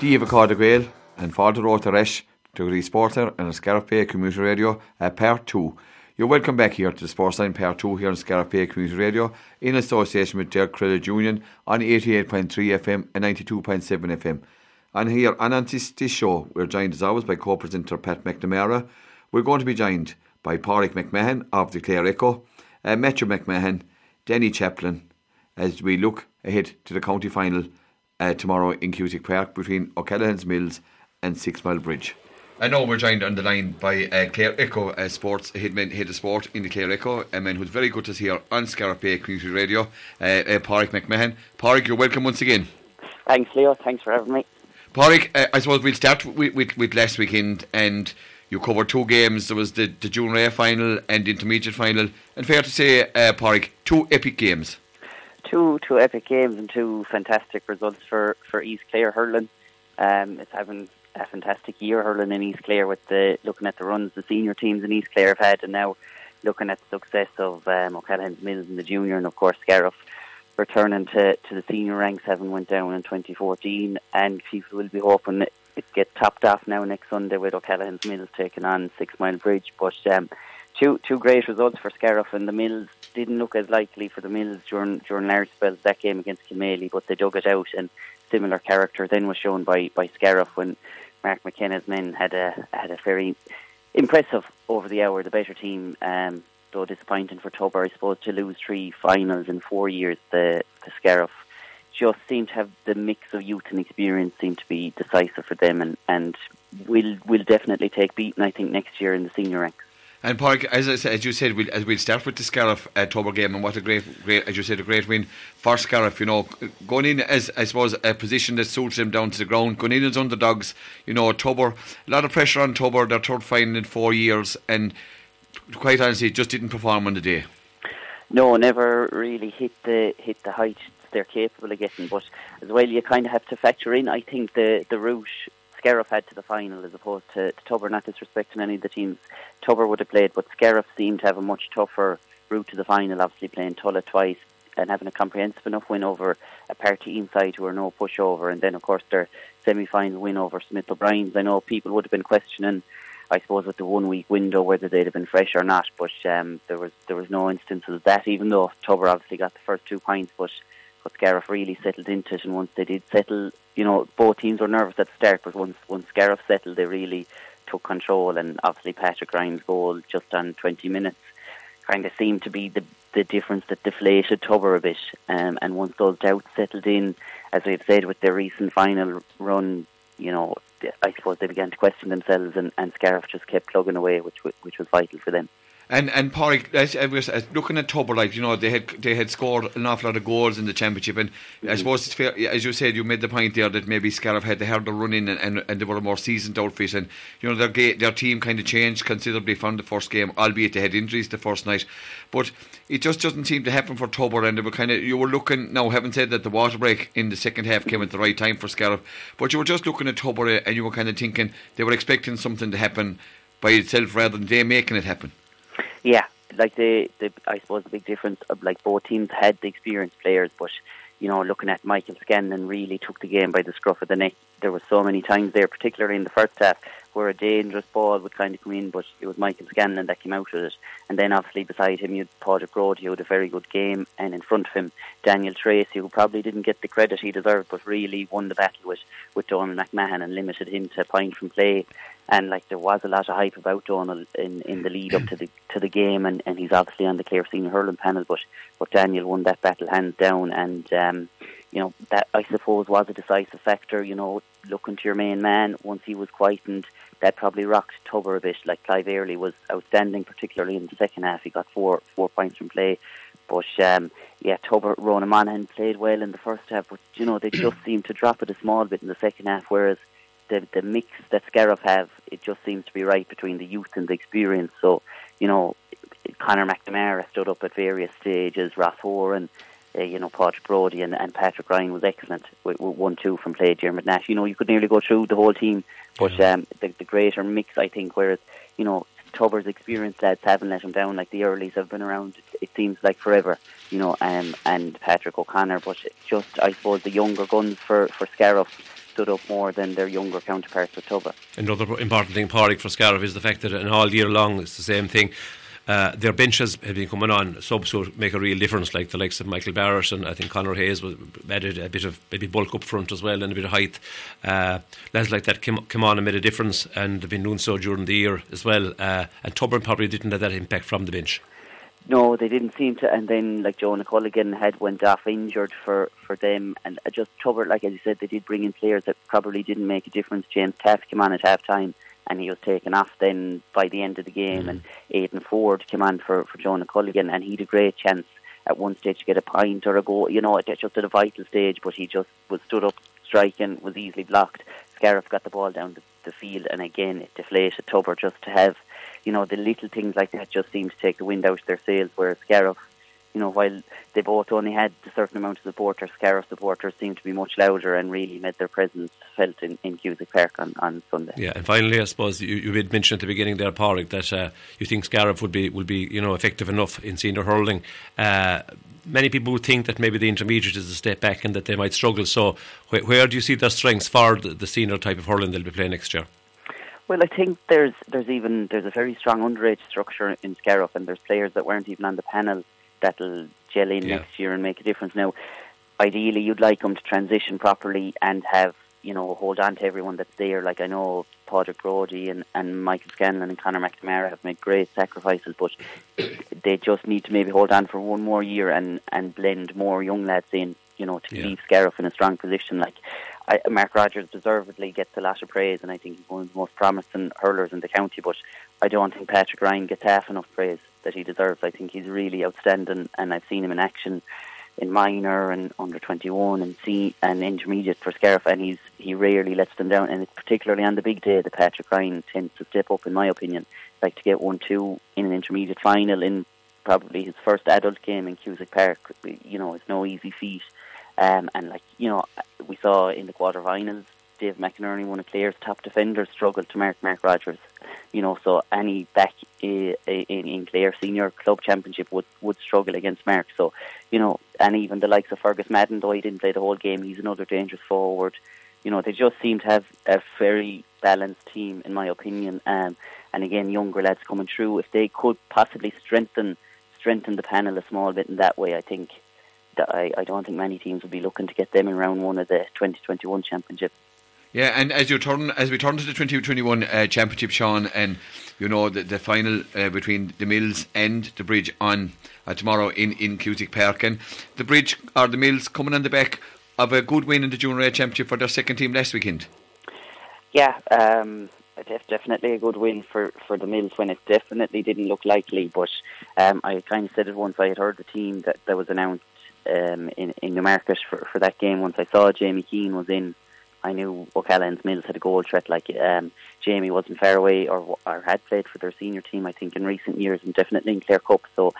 Díomh Acáda Gael and Fáilte Róta Resh to the Sporter and Scariff Bay Community Radio Part 2. You're welcome back here to the Sportsline Part 2 here on Scariff Bay Community Radio in association with Derek Credit Union on 88.3 FM and 92.7 FM. And here on this show, we're joined as always by co-presenter Pat McNamara. We're going to be joined by Pádraig McMahon of the Clare Echo, Matthew McMahon, Danny Chaplin, as we look ahead to the county final tomorrow in Cusack Park between O'Callaghan's Mills and 6 Mile Bridge. I know we're joined on the line by Clare Echo Sports, head of sport in the Clare Echo, a man who's very good to us here on Scariff Bay Community Radio, Pádraig McMahon. Pádraig, you're welcome once again. Thanks, Leo. Thanks for having me. Pádraig, I suppose we'll start with last weekend, and you covered 2 games. There was the Junior A final and the intermediate final, and fair to say, Pádraig, 2 epic games. Two epic games and 2 fantastic results for East Clare hurling. It's having a fantastic year hurling in East Clare with looking at the runs the senior teams in East Clare have had, and now looking at the success of O'Callaghan's Mills in the junior, and of course Scariff returning to the senior ranks, having went down in 2014, and people will be hoping it get topped off now next Sunday with O'Callaghan's Mills taking on 6 Mile Bridge. But two great results for Scariff, and the Mills didn't look as likely for the Mills during large spells that game against Kilmaley, but they dug it out, and similar character then was shown by Scariff when Mark McKenna's men had a very impressive over the hour, the better team, though disappointing for Tubber, I suppose, to lose 3 finals in 4 years. The Scariff just seemed to have the mix of youth and experience seemed to be decisive for them, and will definitely take beating, I think, next year in the senior ranks. And Pádraig, as you said, we'll start with the Scariff Tubber game, and what a great, as you said, a great win for Scariff. You know, going in as, I suppose, a position that suits them down to the ground, going in as underdogs. You know, Tubber, a lot of pressure on Tubber. Their third final in 4 years, and quite honestly, just didn't perform on the day. No, never really hit the heights they're capable of getting. But as well, you kind of have to factor in, I think, the route Scariff had to the final as opposed to Tubber, not disrespecting any of the teams Tubber would have played, but Scariff seemed to have a much tougher route to the final, obviously playing Tulla twice and having a comprehensive enough win over a Partine side who are no pushover, and then of course their semi-final win over Smith O'Brien's. I know people would have been questioning, I suppose, with the 1 week window whether they'd have been fresh or not, but there was no instances of that, even though Tubber obviously got the first 2 points, but Scariff really settled into it, and once they did settle, you know, both teams were nervous at the start, but once Scariff settled, they really took control, and obviously Patrick Ryan's goal just on 20 minutes kind of seemed to be the difference that deflated Tubber a bit, and once those doubts settled in, as we've said with their recent final run, you know, I suppose they began to question themselves, and Scariff just kept plugging away, which was vital for them. And Pádraig, as looking at Tubber, like, you know, they had scored an awful lot of goals in the championship, and I suppose it's fair, as you said, you made the point there that maybe Scariff had the harder run in, and they were a more seasoned outfit, and you know their team kind of changed considerably from the first game, albeit they had injuries the first night, but it just doesn't seem to happen for Tubber, and they were you were looking, now having said that the water break in the second half came at the right time for Scariff, but you were just looking at Tubber and you were kind of thinking they were expecting something to happen by itself rather than they making it happen. Yeah, like I suppose the big difference of, like, both teams had the experienced players, but you know, looking at Michael Scanlon really took the game by the scruff of the neck. There were so many times there, particularly in the first half, where a dangerous ball would kind of come in, but it was Michael Scanlon that came out with it. And then obviously beside him you had Pádraig Brody, who had a very good game, and in front of him Daniel Tracy, who probably didn't get the credit he deserved, but really won the battle with Donald McMahon and limited him to a point from play. And like, there was a lot of hype about Donald in the lead up to the game, and he's obviously on the Clare Senior Hurling panel, but Daniel won that battle hands down, and you know, that I suppose was a decisive factor. You know, looking to your main man once he was quietened, that probably rocked Tubber a bit. Like, Clive Airley was outstanding, particularly in the second half. He got four points from play. But yeah, Tubber, Ronan Monaghan played well in the first half, but you know, they just seemed to drop it a small bit in the second half, whereas the mix that Scariff have, it just seems to be right between the youth and the experience. So, you know, Conor McNamara stood up at various stages, Ross Horan, you know, Pádraig Brody and Patrick Ryan was excellent with 1-2 from play. Dermot Nash, you know, you could nearly go through the whole team, but the greater mix, I think, whereas, you know, Tubber's experienced lads haven't let him down. Like, the earlies have been around, it seems like forever, and Patrick O'Connor, but just, I suppose, the younger guns for Scariff stood up more than their younger counterparts with Tubba. Another important thing, Pádraig, for Scariff is the fact that all year long it's the same thing. Their benches have been coming on, subs who make a real difference, like the likes of Michael Barrett, and I think Conor Hayes was added a bit of maybe bulk up front as well and a bit of height. Lads like that came on and made a difference, and they've been doing so during the year as well. And Tubber probably didn't have that impact from the bench. No, they didn't seem to. And then, like, Jonah Culligan went off injured for them, and just Tubber, like as you said, they did bring in players that probably didn't make a difference. James Taft came on at half time, and he was taken off then by the end of the game, and Aidan Ford came on for Jonah Culligan, and he had a great chance at one stage to get a point or a goal, just at a vital stage, but he just was stood up striking, was easily blocked. Scariff got the ball down the field, and again it deflated Tubber just to have, the little things like that just seem to take the wind out of their sails, whereas Scariff, while they both only had a certain amount of support, Scariff supporters seemed to be much louder and really made their presence felt in Cusack Park on Sunday. Yeah, and finally, I suppose you did mention at the beginning there, Pádraig, that you think Scariff will be effective enough in senior hurling. Many people would think that maybe the intermediate is a step back and that they might struggle. So where do you see their strengths for the senior type of hurling they'll be playing next year? Well, I think there's a very strong underage structure in Scariff, and there's players that weren't even on the panel that'll gel in next year and make a difference. Now, ideally, you'd like them to transition properly and have, hold on to everyone that's there. Like, I know Padraig Brody and Michael Scanlon and Conor McNamara have made great sacrifices, but they just need to maybe hold on for one more year and blend more young lads in, to keep Scariff in a strong position. Like, Mark Rogers deservedly gets a lot of praise, and I think he's one of the most promising hurlers in the county, but I don't think Patrick Ryan gets half enough praise that he deserves. I think he's really outstanding, and I've seen him in action in minor and under 21 and intermediate for Scariff, and he rarely lets them down, and it's particularly on the big day that Patrick Ryan tends to step up, in my opinion. Like, to get 1-2 in an intermediate final in probably his first adult game in Cusack Park, it's no easy feat. We saw in the quarterfinals, Dave McInerney, one of Clare's top defenders, struggled to mark Mark Rogers. So any back in Clare Senior Club Championship would struggle against Mark. So, and even the likes of Fergus Madden, though he didn't play the whole game, he's another dangerous forward. They just seem to have a very balanced team, in my opinion. And again, younger lads coming through, if they could possibly strengthen the panel a small bit in that way, I think that I don't think many teams would be looking to get them in round one of the 2021 championship. Yeah, and as we turn to the 2021 championship, Sean, and the final between the Mills and the Bridge on tomorrow in Cusack Park, and the Bridge or the Mills coming on the back of a good win in the Junior A Championship for their second team last weekend. Yeah, definitely a good win for the Mills when it definitely didn't look likely. But I kind of said it once I had heard the team that was announced in Newmarket for that game. Once I saw Jamie Keane was in, I knew O'Callaghan's Mills had a goal threat. Like, Jamie wasn't far away or had played for their senior team, I think, in recent years, and definitely in Clare Cup. So,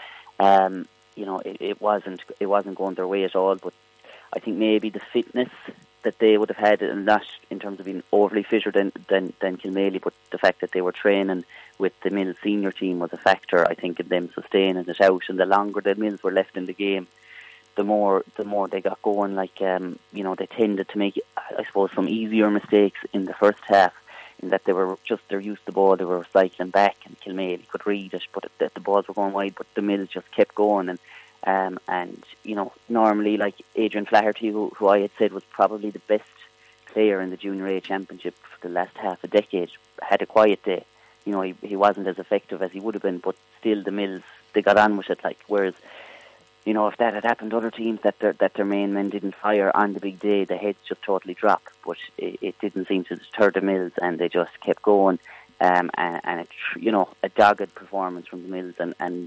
it wasn't going their way at all. But I think maybe the fitness that they would have had, and not in terms of being overly fitter than Kilmaley, but the fact that they were training with the Mills senior team was a factor, I think, in them sustaining it out. And the longer the Mills were left in the game, the more they got going. Like, they tended to make, I suppose, some easier mistakes in the first half, in that they're used to the ball, they were cycling back, and Kilmaley could read it, but the balls were going wide, but the Mills just kept going. And normally, like Adrian Flaherty, who I had said was probably the best player in the Junior A Championship for the last half a decade, had a quiet day. He wasn't as effective as he would have been, but still the Mills, they got on with it. Like, whereas, if that had happened to other teams, that their main men didn't fire on the big day, the heads just totally drop. But it didn't seem to deter the Mills, and they just kept going. And a dogged performance from the Mills, and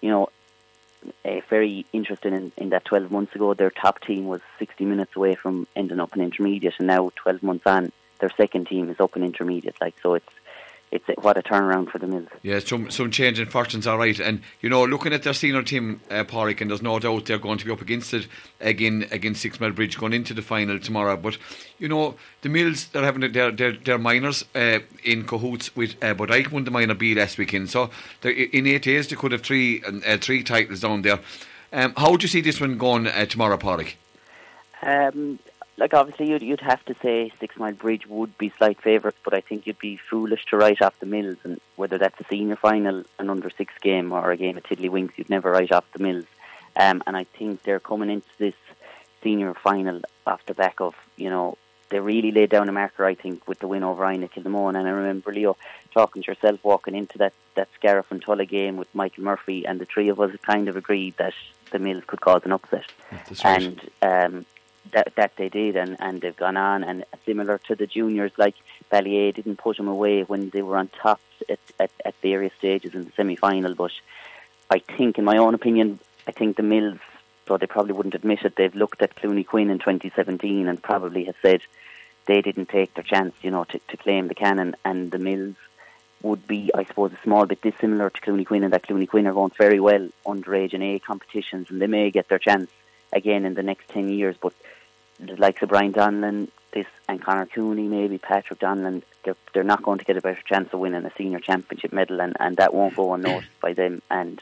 very interesting in that 12 months ago, their top team was 60 minutes away from ending up in intermediate, and now 12 months on, their second team is up in intermediate. Like, so it's what a turnaround for the Mills. Yeah, some change in fortunes, all right. And looking at their senior team, Pádraig, and there's no doubt they're going to be up against it again against Six Mile Bridge going into the final tomorrow. But the Mills, they're having their minors in cahoots with Bodyke won the minor B last weekend. So in 8 days they could have three titles down there. How would you see this one going tomorrow, Pádraig? like obviously you'd have to say 6 Mile Bridge would be slight favourites, but I think you'd be foolish to write off the Mills, and whether that's a senior final, an under 6 game, or a game at Tiddlywinks, you'd never write off the Mills. And I think they're coming into this senior final off the back of, they really laid down a marker, I think, with the win over Inagh Kilmone. And I remember, Leo, talking to yourself, walking into that Scariff and Tulla game with Michael Murphy, and the three of us kind of agreed that the Mills could cause an upset. Right. And that they did, and they've gone on. And similar to the juniors, like Ballier didn't put them away when they were on top at various stages in the semi-final. But I think, in my own opinion, I think the Mills, though they probably wouldn't admit it, they've looked at Clooney Quinn in 2017 and probably have said they didn't take their chance, to claim the cannon. And the Mills would be, I suppose, a small bit dissimilar to Clooney Quinn, and that Clooney Quinn are going very well underage and A competitions, and they may get their chance again in the next 10 years. But the likes of Brian Donlan, and Conor Cooney, maybe Patrick Donlan, they're not going to get a better chance of winning a senior championship medal, and that won't go unnoticed by them. And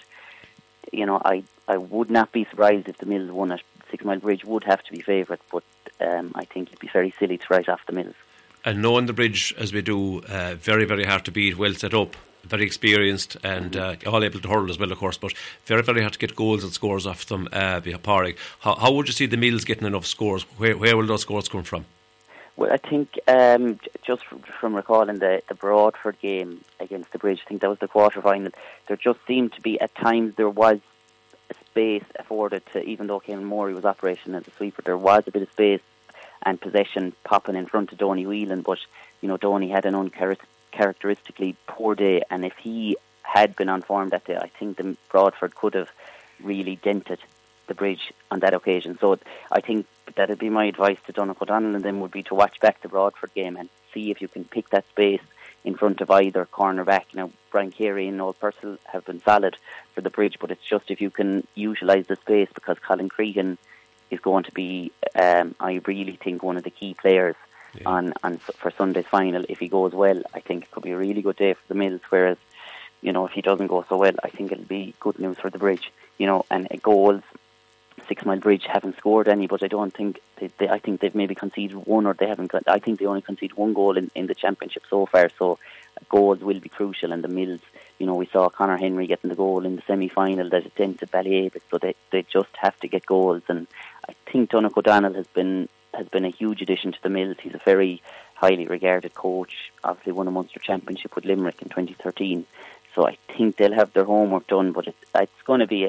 I would not be surprised if the Mills won it. 6 Mile Bridge would have to be favourite, but I think it'd be very silly to write off the Mills. And knowing the Bridge as we do, very, very hard to beat, well set up, very experienced, and all able to hurl as well, of course, but very, very hard to get goals and scores off them. Pádraig, how would you see the Mills getting enough scores? Where will those scores come from? Well, I think just from recalling the Broadford game against the Bridge, I think that was the quarter-final, there just seemed to be, at times, there was a space afforded to, even though Caelan Morey was operating as a sweeper, there was a bit of space and possession popping in front of Donny Whelan, but, Donny had an uncharacteristically poor day, and if he had been on form that day, I think the Broadford could have really dented the Bridge on that occasion. So I think that would be my advice to Donald O'Donnell and them, would be to watch back the Broadford game and see if you can pick that space in front of either cornerback. Now, Brian Carey and Noel Purcell have been solid for the Bridge, but it's just if you can utilise the space, because Colin Cregan is going to be, I really think, one of the key players on for Sunday's final. If he goes well, I think it could be a really good day for the Mills, whereas, if he doesn't go so well, I think it'll be good news for the Bridge. And goals, 6 Mile Bridge haven't scored any, but I don't think I think they've maybe conceded one, or they haven't. I think they only conceded one goal in the championship so far. So goals will be crucial, and the Mills, we saw Conor Henry getting the goal in the semi-final that it dented Ballier, so they just have to get goals. And I think Donald O'Donnell has been a huge addition to the Mills. He's a very highly regarded coach. Obviously won a Munster Championship with Limerick in 2013. So I think they'll have their homework done, but it's going to be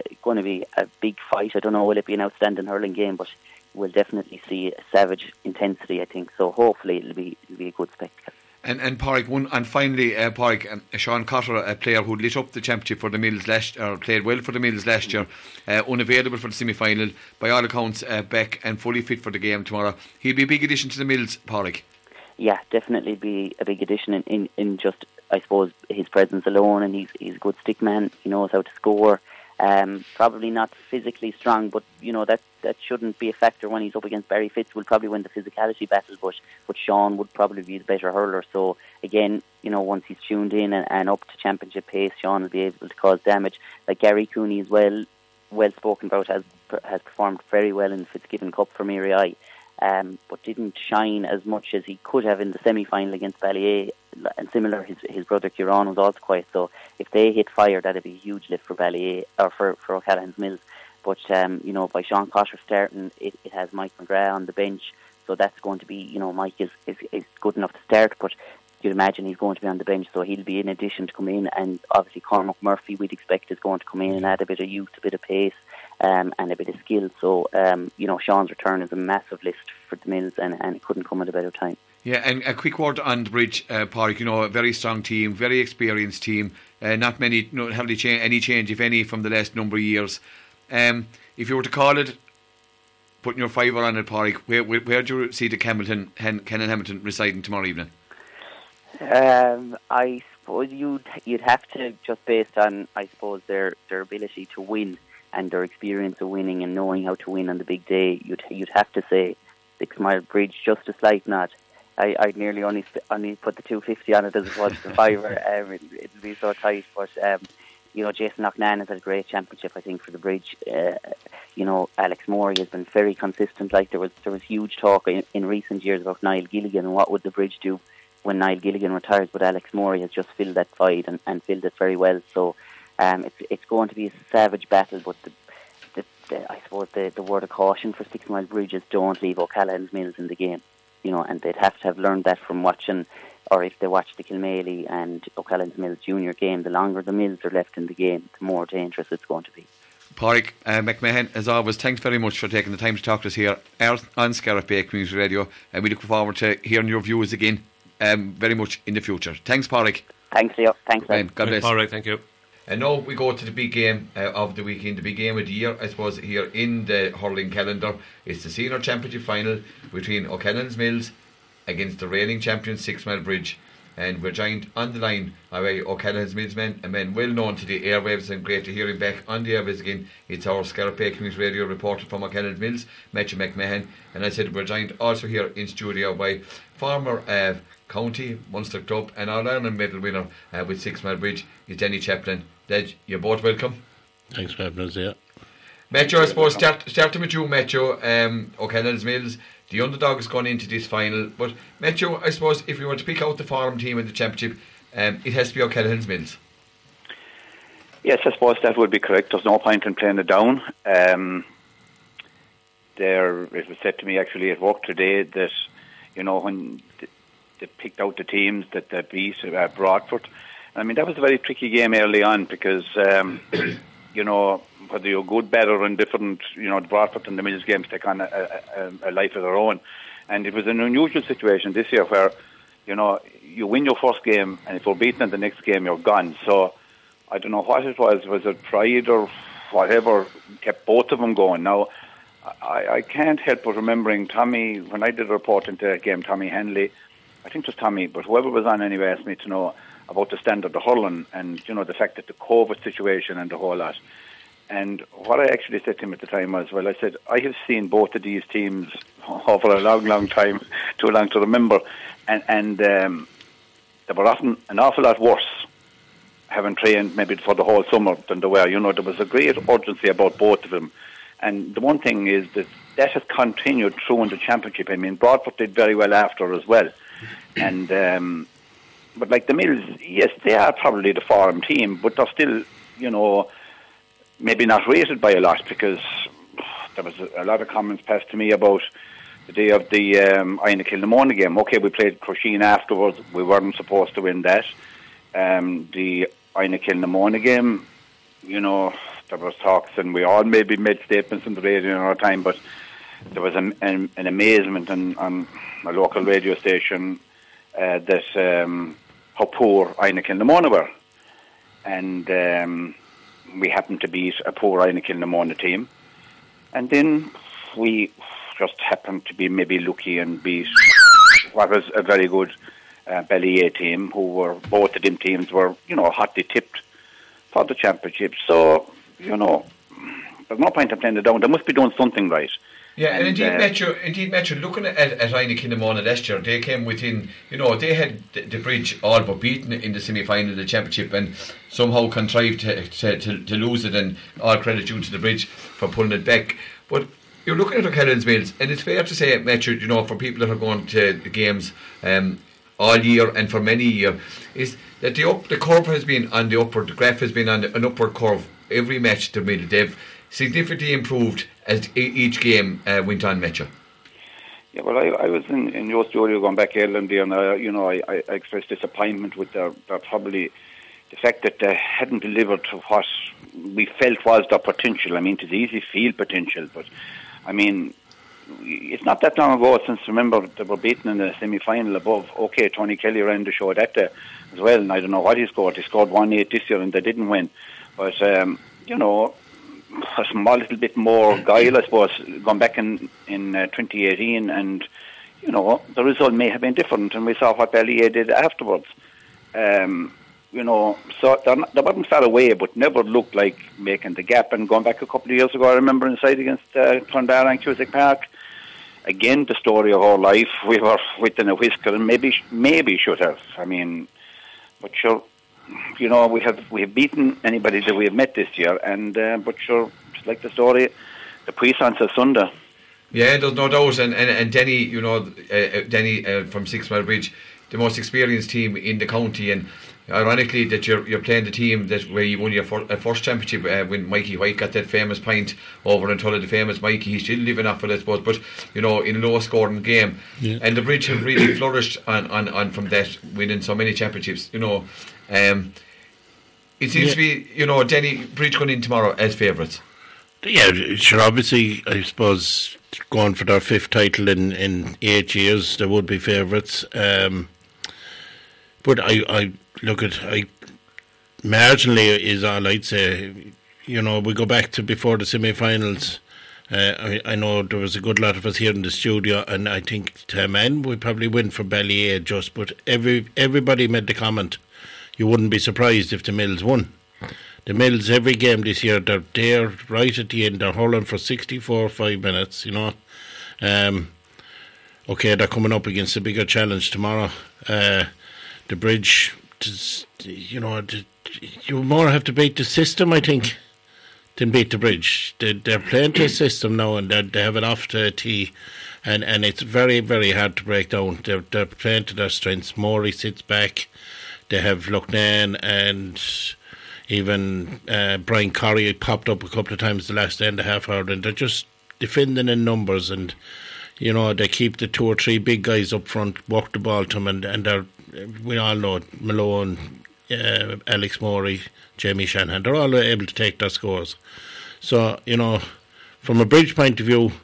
a big fight. I don't know, will it be an outstanding hurling game, but we'll definitely see a savage intensity, I think. So hopefully it'll be a good spectacle. And Pádraig, and finally, Pádraig, Sean Cotter, a player who lit up the championship for the Mills last year, or played well for the Mills last year, unavailable for the semi-final, by all accounts back and fully fit for the game tomorrow. He'll be a big addition to the Mills, Pádraig. Yeah, definitely be a big addition in just, I suppose, his presence alone, and he's a good stick man. He knows how to score. Probably not physically strong, but that shouldn't be a factor when he's up against Barry Fitz. Will probably win the physicality battle, but Sean would probably be the better hurler. So again, once he's tuned in and up to championship pace, Sean will be able to cause damage. Like Gary Cooney as well spoken about, has performed very well in the Fitzgibbon Cup for Mary I. But didn't shine as much as he could have in the semi-final against Ballier. And similar, his brother Kieran was also quiet. So if they hit fire, that'd be a huge lift for Ballier, or for O'Callaghan's Mills. But by Sean Cotter starting, it has Mike McGrath on the bench. So that's going to be, Mike is good enough to start, but you'd imagine he's going to be on the bench, so he'll be in addition to come in. And obviously Cormac Murphy, we'd expect, is going to come in and add a bit of youth, a bit of pace, and a bit of skill. So Sean's return is a massive lift for the Mills, and it couldn't come at a better time. Yeah, and a quick word on the Bridge, Pádraig. A very strong team, very experienced team. Not many, hardly any change, if any, from the last number of years. If you were to call it, putting your fiver on it, Pádraig, where do you see the Kenan Hamilton residing tomorrow evening? I suppose you'd have to, just based on, I suppose, their ability to win and their experience of winning and knowing how to win on the big day, you'd have to say 6 Mile Bridge, just a slight nod. I'd nearly only put the 250 on it as it was the fiver. It'll be so tight, but Jason Loughnane has had a great championship, I think, for the Bridge. Alex Morey has been very consistent. Like there was huge talk in recent years about Niall Gilligan and what would the Bridge do when Niall Gilligan retires, but Alex Morey has just filled that void and filled it very well. So it's going to be a savage battle, but I suppose the word of caution for 6 Mile Bridge is don't leave O'Callaghan's Mills in the game. And they'd have to have learned that from watching, or if they watch the Kilmaley and O'Callaghan's Mills junior game, the longer the Mills are left in the game, the more dangerous it's going to be. Pádraig McMahon, as always, thanks very much for taking the time to talk to us here on Scariff Bay Community Radio, and we look forward to hearing your views again very much in the future. Thanks, Pádraig. Thanks, Leo. Thanks, God bless. Pádraig, thank you. And now we go to the big game of the weekend, the big game of the year, I suppose, here in the hurling calendar. It's the Senior Championship final between O'Callaghan's Mills against the reigning champion 6 Mile Bridge. And we're joined on the line by O'Callaghan's Mills men, a man well known to the airwaves, and great to hear him back on the airwaves again. It's our Scariff Bay Community Radio reporter from O'Callaghan's Mills, Matthew McMahon. And I said we're joined also here in studio by former County, Munster Club and All-Ireland medal winner with 6 Mile Bridge, is Danny Chaplin. Dad, you're both welcome. Thanks for having us here. Matthew, I suppose starting with you, Matthew, O'Callaghan's Mills, the underdogs going into this final. But Matthew, I suppose if we were to pick out the forum team in the championship, it has to be O'Callaghan's Mills. Yes, I suppose that would be correct. There's no point in playing it down. It was said to me actually at work today that, when they picked out the teams that they beat Broadford, I mean, that was a very tricky game early on because, whether you're good, bad or indifferent, the Broadford and the Mills games take on a life of their own. And it was an unusual situation this year where, you win your first game and if you're beaten in the next game, you're gone. So I don't know what it was. Was it pride or whatever kept both of them going? Now, I can't help but remembering Tommy, when I did a report into that game, Tommy Henley, I think it was Tommy, but whoever was on anyway asked me to know about the standard of hurling and, the fact that the COVID situation and the whole lot. And what I actually said to him at the time was, I said, I have seen both of these teams over a long, long time, too long to remember, and they were often an awful lot worse having trained maybe for the whole summer than they were. There was a great urgency about both of them. And the one thing is that has continued through in the championship. I mean, Broadford did very well after as well. And but like the Mills, yes, they are probably the forum team, but they're still, maybe not rated by a lot because there was a lot of comments passed to me about the day of the Ina Kilnamona game. Okay, we played Crusheen afterwards. We weren't supposed to win that. The Ina Kilnamona game, there was talks, and we all maybe made statements on the radio in our time, but there was an amazement on a local radio station that how poor Ina Kilnamona were. And we happened to beat a poor Ina Kilnamona team. And then we just happened to be maybe lucky and beat what was a very good Ballyea team, who were, both of them teams were, hotly tipped for the championship. So, there's no point in playing it down. They must be doing something right. Yeah, and indeed, Metro, looking at Ina Kilnamona last year, they came within, they had the Bridge all but beaten in the semi-final of the championship and somehow contrived to lose it, and all credit due to the Bridge for pulling it back. But you're looking at O'Callaghan's Mills, and it's fair to say, Metro, for people that are going to the games all year and for many years, is that the curve has been on the upward, the graph has been on an upward curve every match to Mill. They've significantly improved as each game went on, Metro. Yeah, well, I was in your studio going back earlier in the year, and I expressed disappointment with their probably the fact that they hadn't delivered to what we felt was their potential. I mean, it's easy to feel potential, but I mean, it's not that long ago since, remember, they were beaten in the semi-final above. Okay, Tony Kelly ran the show that day as well, and I don't know what he scored. He scored 1-8 this year, and they didn't win. But a small little bit more guile, I suppose, gone back in 2018, and the result may have been different, and we saw what Ballyea did afterwards. So they weren't far away, but never looked like making the gap. And going back a couple of years ago, I remember inside against Clondalkin and Cusack Park, again the story of our life. We were within a whisker, and maybe should have. I mean, but sure, you know, we have beaten anybody that we have met this year, and but sure, just like the story, the puissance of Sunday. Yeah, there's no doubt, and Denny, you know, Denny from Six Mile Bridge, the most experienced team in the county, and ironically that you're playing the team that where you won your first championship when Mikey White got that famous pint over in Tulla, the famous Mikey. He's still living off it, I suppose, but you know, in a low scoring game, and the Bridge have really flourished on from that, winning so many championships. You know, it seems to be, you know, Denny, Bridge going in tomorrow as favourites. Yeah, sure. Obviously, I suppose going for their fifth title in 8 years, they would be favourites. But I look at, marginally is all I'd say. You know, we go back to before the semi-finals. I know there was a good lot of us here in the studio, and I think to men we probably went for Ballyea just. But everybody made the comment, you wouldn't be surprised if the Mills won. The Mills, every game this year, they're there right at the end. They're hurling for 5 minutes, you know. Okay, they're coming up against a bigger challenge tomorrow. The Bridge, you know, you more have to beat the system, I think, than beat the Bridge. They're playing to a system now, and they have it off to a tee, and it's very, very hard to break down. They're playing to their strengths. Morey sits back. They have Loughnane and even Brian Corrie popped up a couple of times the last end of half hour, and they're just defending in numbers, and you know, they keep the 2 or 3 big guys up front, walk the ball to them, and they're, we all know, Malone, Alex Morey, Jamie Shanahan, they're all able to take their scores. So, you know, from a Bridge point of view,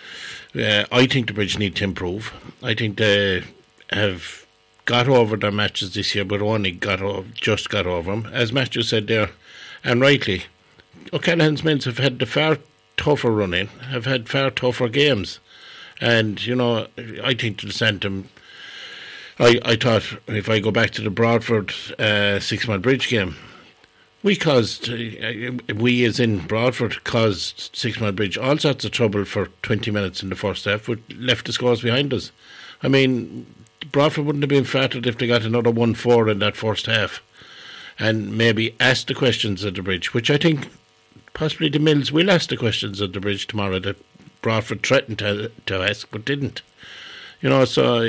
I think the Bridge need to improve. I think they have got over their matches this year, but only just got over them. As Matthew said there, and rightly, O'Callaghan's Mills have had the far tougher running, have had far tougher games. And, you know, I think to send them, I thought if I go back to the Broadford 6 Mile Bridge game, we as in Broadford caused 6 Mile Bridge all sorts of trouble for 20 minutes in the first half, but left the scores behind us. I mean, Broadford wouldn't have been flattered if they got another 1-4 in that first half, and maybe ask the questions at the Bridge, which I think possibly the Mills will ask the questions at the Bridge tomorrow that Broadford threatened to ask but didn't. You know, so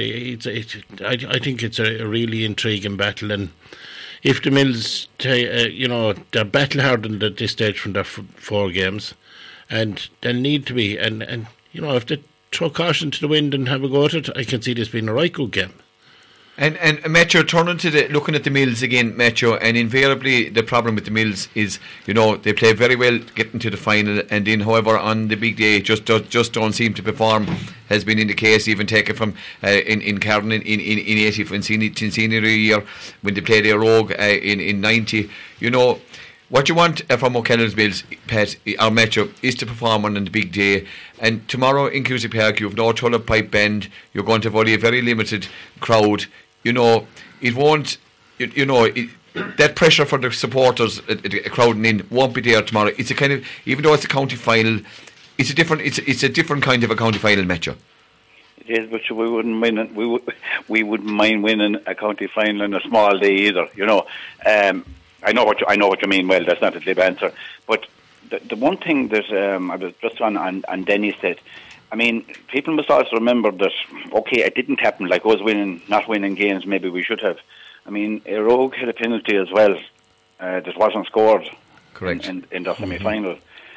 I think it's a really intriguing battle, and if the Mills, you know, they're battle hardened at this stage from their 4 games, and they'll need to be, and you know, if they throw caution to the wind and have a go at it, I can see this being a right good game. And Metro, turning to looking at the Mills again, Metro, and invariably the problem with the Mills is, you know, they play very well getting to the final, and then however on the big day just don't seem to perform. Has been in the case even taken from in Carden in 80 in centenary year when they played their Rogue in 90. You know, what you want from O'Connell's Mills, Pat, or Metro, is to perform on the big day. And tomorrow in Cusack Park, you have no Tulla Pipe Band. You're going to have only a very limited crowd. You know, it won't. You know, that pressure for the supporters crowding in won't be there tomorrow. It's a kind of, even though it's a county final, it's a different kind of a county final, Metro. It is, but we wouldn't mind. We wouldn't mind winning a county final in a small day either. You know. I know what you mean. Well, that's not a glib answer, but the one thing that I was just on Denny said. I mean, people must also remember that. Okay, it didn't happen like us not winning games. Maybe we should have. I mean, a Rogue had a penalty as well that wasn't scored. Correct. In the semi-final.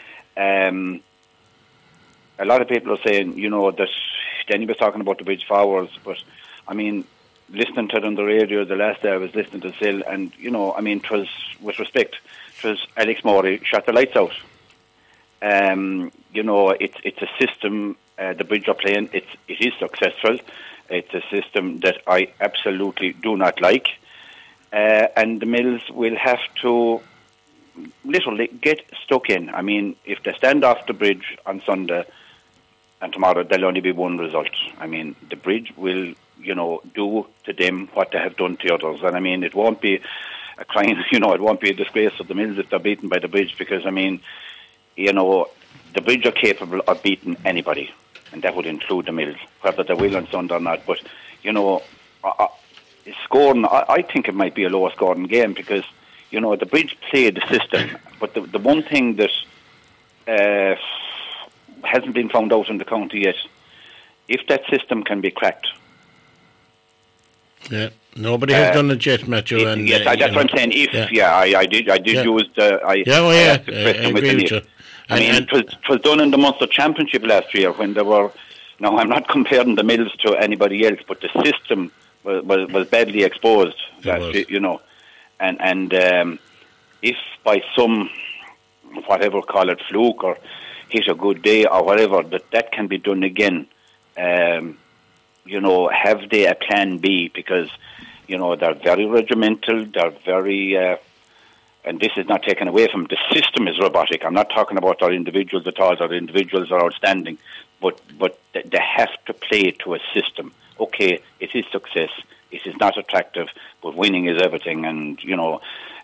A lot of people are saying, you know, that Denny was talking about the Bridge forwards, but I mean, listening to it on the radio the last day, I was listening to Sill, and you know, I mean, 'twas, with respect, 'twas Alex Morey shot the lights out. You know, it's a system the Bridge are playing. It is successful. It's a system that I absolutely do not like, and the Mills will have to literally get stuck in. I mean, if they stand off the Bridge on Sunday and tomorrow, there'll only be one result. I mean, the Bridge will, you know, do to them what they have done to others. And I mean, it won't be a crime, you know, it won't be a disgrace of the Mills if they're beaten by the Bridge, because I mean, you know, the Bridge are capable of beating anybody, and that would include the Mills, whether they will on Sunday or not. But, you know, scoring, I think it might be a lower scoring game because, you know, the Bridge played the system, but the one thing that hasn't been found out in the county yet, if that system can be cracked. Yeah, nobody has done it yet, Matthew. Yes, that's what I'm saying. If I did use the I agree with you. I mean, it was done in the Munster Championship last year when there were. Now, I'm not comparing the Mills to anybody else, but the system was badly exposed last year, you know. And if by some whatever call it fluke or hit a good day or whatever, that can be done again. You know, have they a plan B? Because, you know, they're very regimental, they're very, and this is not taken away from them. The system is robotic. I'm not talking about our individuals at all. Our individuals are outstanding, but they have to play to a system. Okay, it is success. It is not attractive, but winning is everything. And, you know,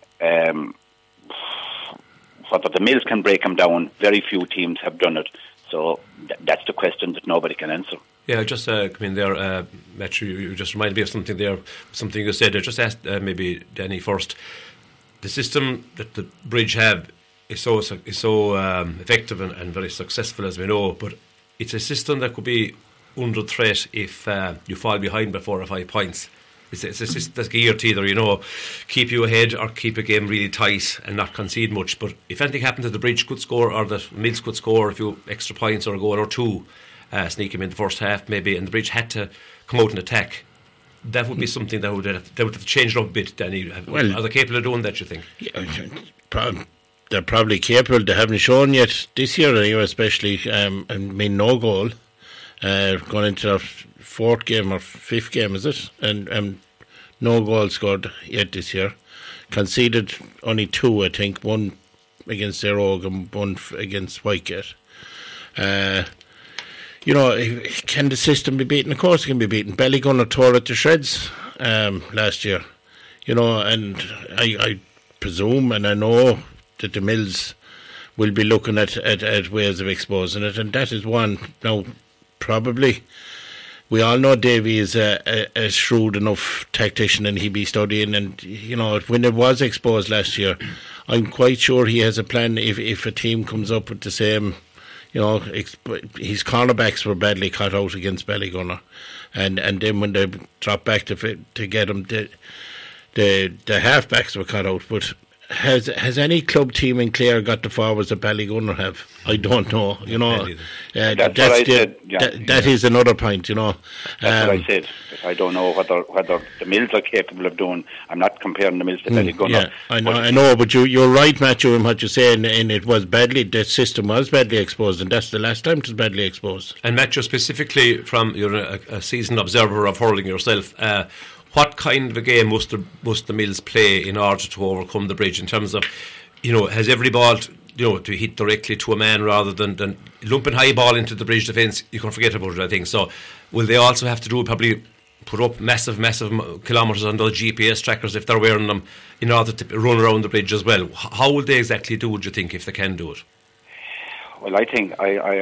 whether the Mills can break them down, very few teams have done it. So that's the question that nobody can answer. Yeah, just come in there, Matthew, you just reminded me of something there, something you said. I just asked maybe Danny first. The system that the Bridge have is so effective and very successful, as we know, but it's a system that could be under threat if you fall behind by 4 or 5 points. It's a system that's geared to either, you know, keep you ahead or keep a game really tight and not concede much. But if anything happened to the Bridge could score, or the Mills could score a few extra points or a goal or two, sneak him in the first half maybe, and the Bridge had to come out and attack, that would be something that would have changed up a bit, Danny. Are they capable of doing that, you think? Yeah, they're probably capable. They haven't shown yet this year, anyway, especially. I mean, no goal. Going into their 4th game or 5th game, is it? And no goal scored yet this year. Conceded only 2, I think. 1 against Erogue and 1 against Whitegate. You know, can the system be beaten? Of course it can be beaten. Ballygunner tore it to shreds last year. You know, and I presume and I know that the Mills will be looking at ways of exposing it, and that is one. Now, probably, we all know Davy is a shrewd enough tactician and he'll be studying, and, you know, when it was exposed last year, I'm quite sure he has a plan if a team comes up with the same. You know, his cornerbacks were badly cut out against Ballygunner, and then when they dropped back to get him, the halfbacks were cut out. But has any club team in Clare got the forwards that Ballygunner have? I don't know. You know, that's what I said. That is another point. You know, that's what I said. I don't know whether the Mills are capable of doing. I'm not comparing the Mills to Ballygunner. Yeah, I know, but you're right, Matthew, in what you say, and it was badly. The system was badly exposed, and that's the last time it was badly exposed. And Matthew, specifically from you're a seasoned observer of hurling yourself. What kind of a game must the Mills play in order to overcome the Bridge? In terms of, you know, has every ball, you know, to hit directly to a man rather than lumping high ball into the Bridge defence? You can forget about it, I think. So, will they also have to probably put up massive kilometres on those GPS trackers if they're wearing them in order to run around the Bridge as well? How will they exactly do it, do you think, if they can do it? Well, I think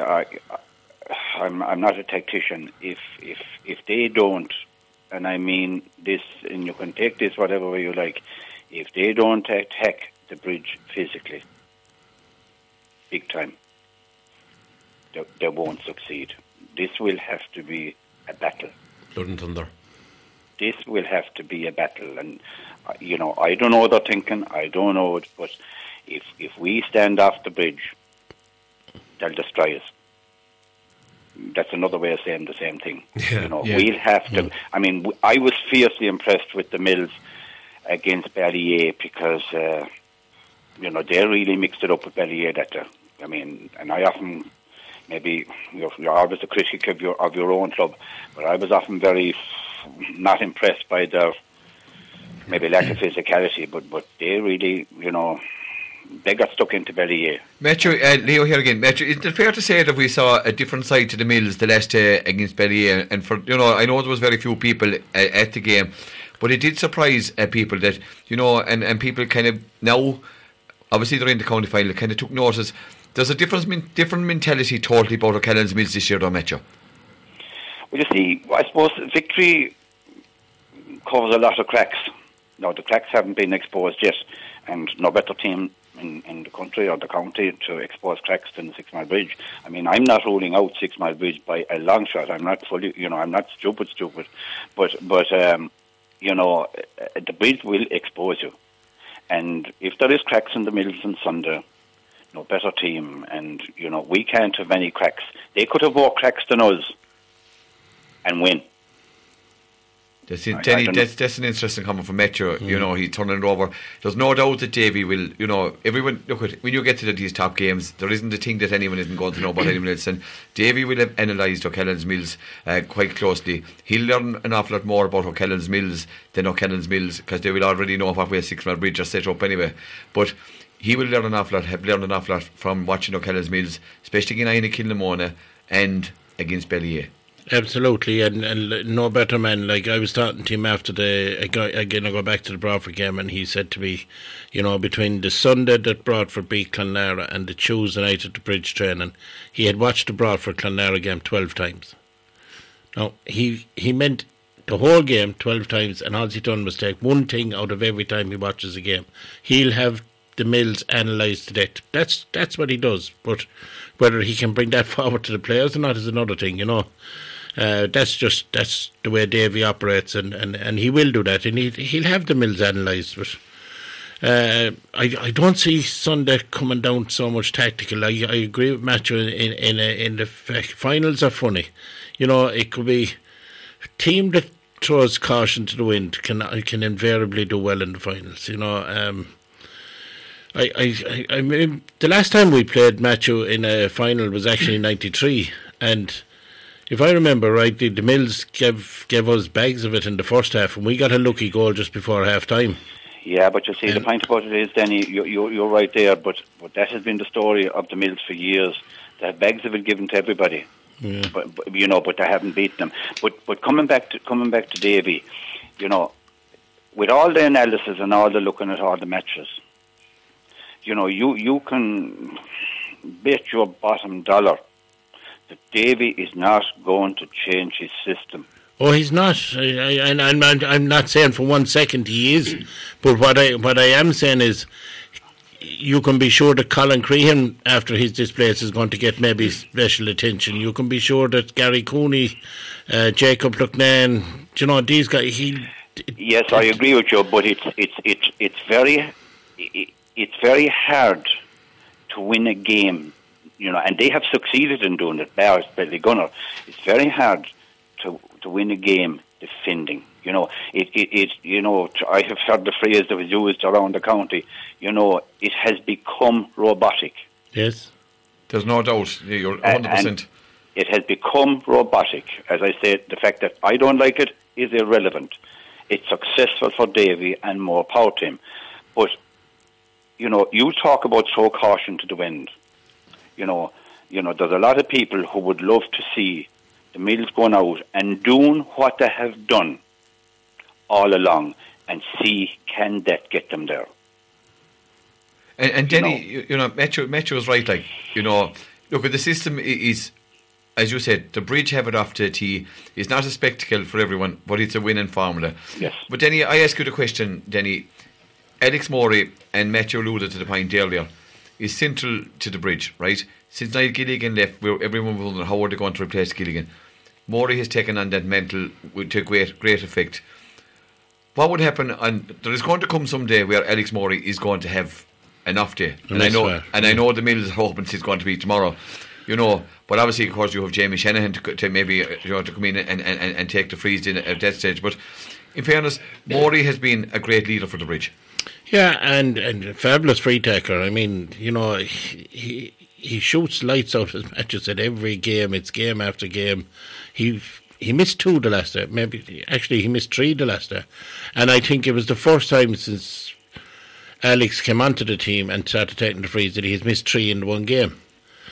I'm not a tactician. If they don't. And I mean this, and you can take this whatever way you like. If they don't attack the Bridge physically, big time, they won't succeed. This will have to be a battle. Blood and thunder. This will have to be a battle. And, you know, I don't know what they're thinking. I don't know it. But if we stand off the Bridge, they'll destroy us. That's another way of saying the same thing. Yeah, you know, we'll have to. Yeah. I mean, I was fiercely impressed with the Mills against Ballyea because, you know, they really mixed it up with Ballyea that day. I mean, and I often, maybe you're always a critic of your own club, but I was often very not impressed by their maybe lack of physicality, but they really, you know, they got stuck into Ballyea. Matthew, Leo here again. Matthew, isn't it fair to say that we saw a different side to the Mills the last day against Ballyea? And for, you know, I know there was very few people at the game, but it did surprise people that, you know, and people kind of now, obviously they're in the county final, kind of took notice. There's a different mentality totally about O'Callaghan's Mills this year, though, Matthew. Well, you see, I suppose victory covers a lot of cracks. Now, the cracks haven't been exposed yet, and no better team in the country or the county to expose cracks than the 6 Mile Bridge. I mean, I'm not ruling out 6 Mile Bridge by a long shot. I'm not fully, I'm not stupid, but the bridge will expose you. And if there is cracks in the Mills on Sunday, no better team, and we can't have any cracks. They could have more cracks than us and win. That's an interesting comment from Metro. He's turning it over. There's no doubt that Davy will. Everyone look at when you get to these top games. There isn't a thing that anyone isn't going to know about anyone else. And Davy will have analysed O'Callaghan's Mills quite closely. He'll learn an awful lot more about O'Callaghan's Mills than O'Callaghan's Mills, because they will already know what way 6 Mile Bridge are set up anyway. But he will learn an awful lot. Have learned an awful lot from watching O'Callaghan's Mills, especially against Aina Kilnamona and against Ballyea. Absolutely, and no better man. Like, I was talking to him after I go back to the Broadford game, and he said to me, between the Sunday that Broadford beat Clonlara and the Tuesday night at the bridge training, he had watched the Broadford Clonlara game 12 times. Now, he meant the whole game 12 times, and all he done was take one thing out of every time he watches a game. He'll have the Mills analysed to death. That's what he does, but whether he can bring that forward to the players or not is another thing, That's the way Davy operates, and he will do that, and he'll have the Mills analysed. But I don't see Sunday coming down so much tactical. I agree with Matthew in the finals are funny. It could be a team that throws caution to the wind can invariably do well in the finals. I mean, the last time we played Matthew in a final was actually in '93, and if I remember right, the Mills gave us bags of it in the first half, and we got a lucky goal just before half time. Yeah, but you see, the point about it is, Danny, you're right there, but that has been the story of the Mills for years. They have bags of it given to everybody, but they haven't beaten them. But coming back to Davy, with all the analysis and all the looking at all the matches, you can bet your bottom dollar that Davy is not going to change his system. Oh, he's not. I'm not saying for 1 second he is, but what I am saying is, you can be sure that Colin Crehan, after his displays, is going to get maybe special attention. You can be sure that Gary Cooney, Jacob Lucknan, these guys. Yes, I agree with you, but it's very hard to win a game. And they have succeeded in doing it. Bears, Ballygunner. It's very hard to win a game defending. I have heard the phrase that was used around the county. It has become robotic. Yes, there's no doubt. You're 100%. It has become robotic. As I said, the fact that I don't like it is irrelevant. It's successful for Davy and more power to him. But you talk about throw caution to the wind. There's a lot of people who would love to see the Mills going out and doing what they have done all along and see, can that get them there. And Denny, Metro is right. Look, at the system is, as you said, the bridge have it off to a tee. It's not a spectacle for everyone, but it's a winning formula. Yes. But Denny, I ask you the question, Denny. Alex Morey and Matthew alluded to the point earlier, is central to the bridge, right? Since Niall Gilligan left, everyone was wondering how are they going to replace Gilligan. Morey has taken on that mantle to great effect. What would happen? There is going to come some day where Alex Morey is going to have an off day, and I know the Mills are hoping it's going to be tomorrow. But obviously, of course, you have Jamie Shanahan to maybe to come in and take the freeze in at that stage. But in fairness, Morey has been a great leader for the bridge. Yeah, and a fabulous free taker. I mean, he shoots lights out as matches at every game. It's game after game. He missed 2 the last day. He missed 3 the last day. And I think it was the first time since Alex came onto the team and started taking the frees that he's missed 3 in one game.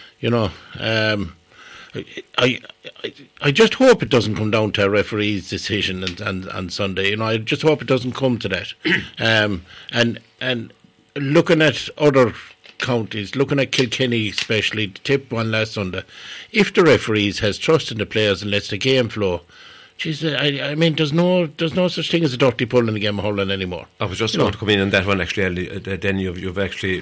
I just hope it doesn't come down to a referee's decision on Sunday. I just hope it doesn't come to that. And looking at other counties, looking at Kilkenny especially, the tip one last Sunday, if the referees has trust in the players and lets the game flow, Jeez, I mean, there's no such thing as a dirty pull in the game of hurling anymore. I was just going to come in on that one actually. Then you've actually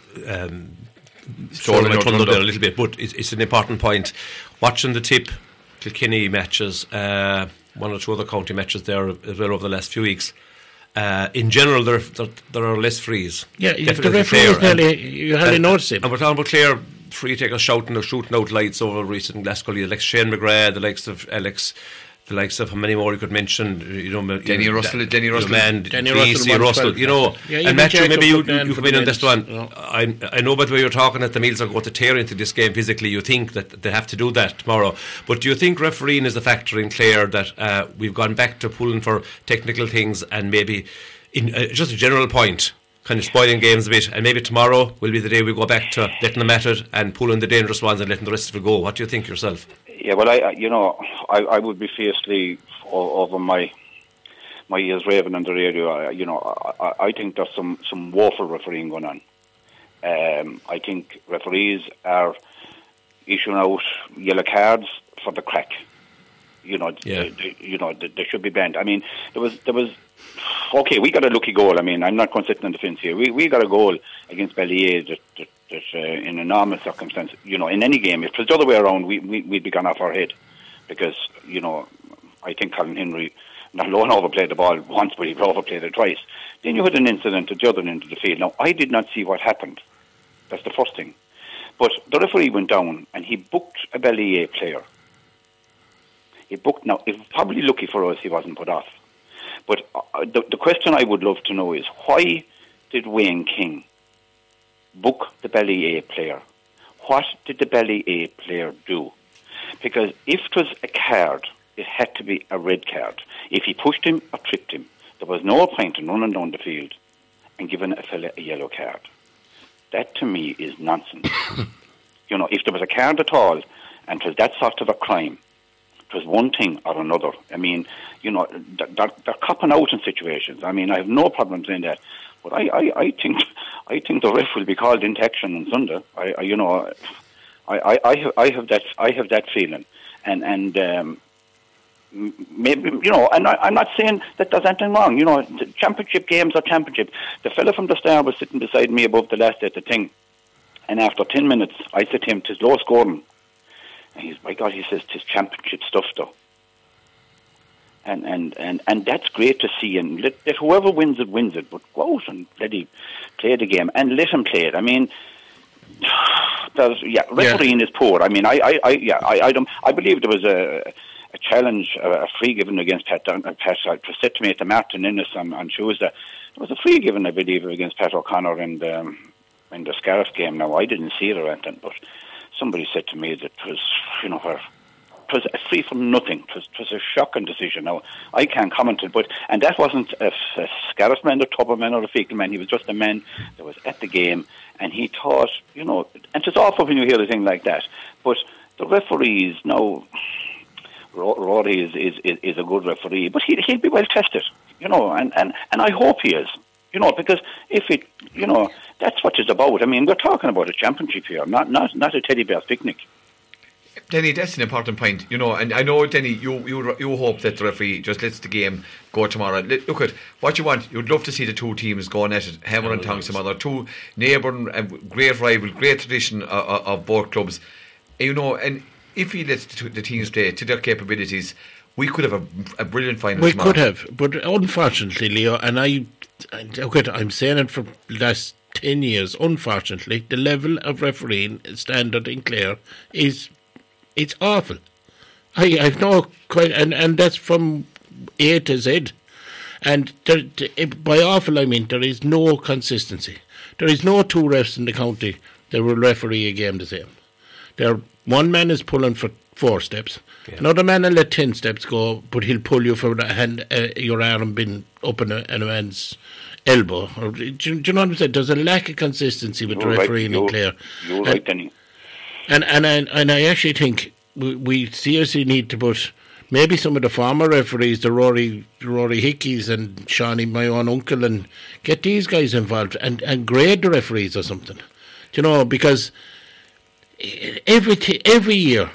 stolen my thunder there a little bit, but it's an important point. Watching the Tip Kilkenny matches, one or two other county matches there as well over the last few weeks. In general, there are less frees. Yeah, the referees you hardly notice it. And we're talking about Clare free takers shooting out lights over recent last couple of years, like Shane McGrath, the likes of Alex, the likes of how many more you could mention. Denny Russell, Russell. You know, yeah, and Matthew, maybe you come in on this one. No. I know by the way you're talking that the Meals are going to tear into this game physically. You think that they have to do that tomorrow, but do you think refereeing is a factor in Clare that we've gone back to pulling for technical things and maybe in just a general point, kind of spoiling games a bit, and maybe tomorrow will be the day we go back to letting them at it and pulling the dangerous ones and letting the rest of it go. What do you think yourself? Yeah, well, I would be fiercely over my ears raving on the radio. I think there's some woeful refereeing going on. I think referees are issuing out yellow cards for the crack. They should be banned. I mean, there was. Okay, we got a lucky goal. I mean, I'm not going to sit on the fence here. We got a goal against Ballyea that in a normal circumstance, in any game, if it was the other way around, we'd be gone off our head. Because, I think Colin Henry not alone overplayed the ball once, but he overplayed it twice. Then you had an incident at the other end of the field. Now, I did not see what happened. That's the first thing. But the referee went down and he booked a Ballyea player. Now, it was probably lucky for us he wasn't put off. But the question I would love to know is, why did Wayne King book the Ballyea player? What did the Ballyea player do? Because if it was a card, it had to be a red card. If he pushed him or tripped him, there was no point in running down the field and giving a fella a yellow card. That to me is nonsense. If there was a card at all and it was that sort of a crime, it was one thing or another. I mean, they're copping out in situations. I mean, I have no problem saying that. But I think the ref will be called into action on Sunday. I have that feeling, and maybe and I'm not saying that there's anything wrong. The championship games are championship. The fella from the Star was sitting beside me above the last at the thing, and after 10 minutes, I said to him, "'Tis low scoring." And he's, my God, he says, "'Tis championship stuff, though." And that's great to see, and let whoever wins it, but go out and let him play the game and let him play it. I mean, refereeing is poor. I mean, I believe there was a challenge, a free given against Pat. It was said to me at the Martin Innes on Tuesday. There was a free given, I believe, against Pat O'Connor in the Scariff game. Now, I didn't see it or anything, but somebody said to me that it was, it was a free from nothing. It was a shocking decision. Now, I can't comment on it, and that wasn't a Scariff man, a Tubber man, or a Fecal man. He was just a man that was at the game, and he thought, and it's awful when you hear a thing like that. But the referees, now, Rory is a good referee, but he'll be well tested, and I hope he is, because if it, that's what it's about. I mean, we're talking about a championship here, not a teddy bear's picnic. Denny, that's an important point, and I know, Denny, you hope that the referee just lets the game go tomorrow. Look at what you want. You'd love to see the two teams going at it, hammer and tongs together, two neighbouring, great rival, great tradition of both clubs, and if he lets the teams play to their capabilities, we could have a brilliant final tomorrow. We could have, but unfortunately, Leo, and I'm saying it for the last 10 years, unfortunately, the level of refereeing standard in Clare it's awful. I've no quite, and that's from A to Z. And by awful, I mean there is no consistency. There is no two refs in the county that will referee a game the same. One man is pulling for 4 steps. Yeah. Another man will let 10 steps go, but he'll pull you for the hand, your arm being up in a man's elbow. Do you know what I'm saying? There's a lack of consistency with the refereeing in Clare. You're right, Denny. And I actually think we seriously need to put maybe some of the former referees, the Rory Hickeys and Shawnee, my own uncle, and get these guys involved and grade the referees or something. Because every year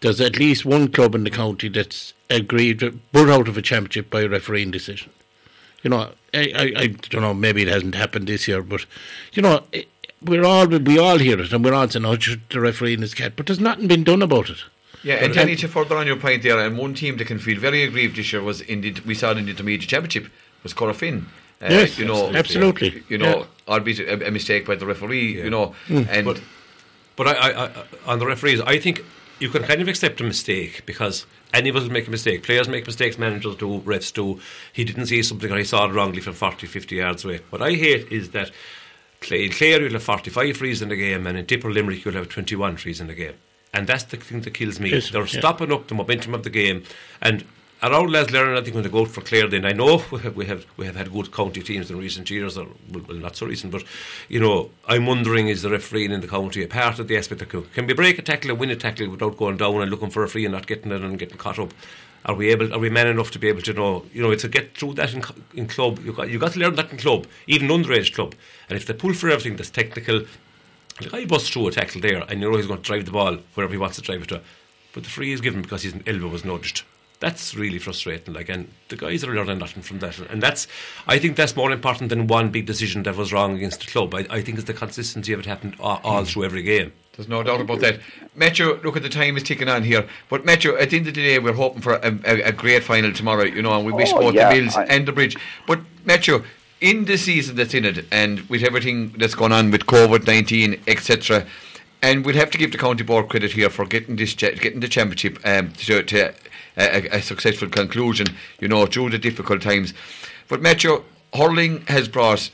there's at least one club in the county that's agreed to put out of a championship by a refereeing decision. You know, I don't know, maybe it hasn't happened this year, but, you know, we all hear it, and we're all saying, the referee in his cat, but there's nothing been done about it. Yeah, and Danny, to further on your point there, and one team that can feel very aggrieved this year was we saw it in the intermediate championship, was Corofin. Yes, you know, absolutely. You know, albeit a mistake by the referee, you know. And But I on the referees, I think you can kind of accept a mistake because any of us will make a mistake. Players make mistakes, managers do, refs do. He didn't see something or he saw it wrongly from 40, 50 yards away. What I hate is that in Clare you'll have 45 frees in the game, and in Tipper Limerick you'll have 21 frees in the game. And that's the thing that kills me. Yes, They're stopping up the momentum of the game. And around Leslie, I think when they go out for Clare, then I know we have had good county teams in recent years, or well, not so recent, but you know, I'm wondering, is the refereeing in the county a part of the aspect that can we break a tackle and win a tackle without going down and looking for a free and not getting it and getting caught up? Are we man enough to be able to know? You know, it's to get through that in club. You got to learn that in club, even underage club. And if they pull for everything that's technical, like I bust through a tackle there, and you know he's going to drive the ball wherever he wants to drive it to, but the free is given because his elbow was nudged. That's really frustrating. Like, and the guys are learning nothing from that, and I think that's more important than one big decision that was wrong against the club. I think it's the consistency of it happened all through every game. There's no doubt about that. Matthew, look at the time is ticking on here. But Matthew, at the end of the day, we're hoping for a great final tomorrow, you know, and we wish both the Mills and the Bridge. But Matthew, in the season that's in it, and with everything that's gone on with COVID-19, etc., and we'd have to give the county board credit here for getting the championship to a successful conclusion, you know, through the difficult times. But Matthew, hurling has brought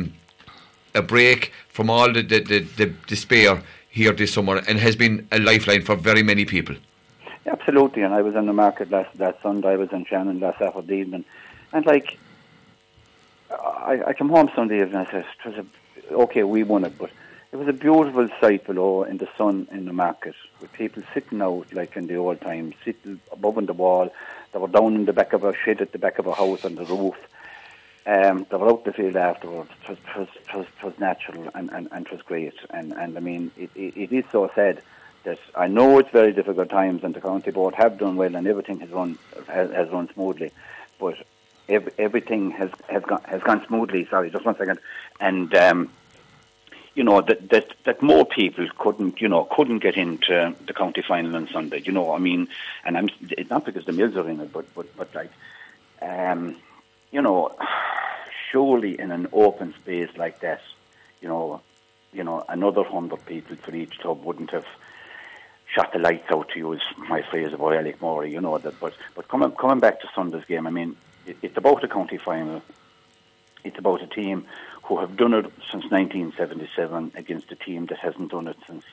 a break from all the despair here this summer, and has been a lifeline for very many people. Absolutely, and I was in the market last Sunday. I was in Shannon last Saturday evening, and like I came home Sunday evening and I said, okay, we won it, but it was a beautiful sight below in the sun in the market, with people sitting out like in the old times, sitting above on the wall. They were down in the back of a shed at the back of a house on the roof. They were out the field afterwards. It was natural and it was great. And I mean, it is so sad that I know it's very difficult times, and the county board have done well, and everything has run smoothly. But everything has gone smoothly. Sorry, just 1 second. And you know that more people couldn't get into the county final on Sunday. You know, I mean, and it's not because the Mills are in it, but like, you know, surely in an open space like that, you know, another 100 people for each club wouldn't have shot the lights out, to use my phrase about Alec Morey, you know that. But coming back to Sunday's game, I mean, it's about a county final. It's about a team who have done it since 1977 against a team that hasn't done it since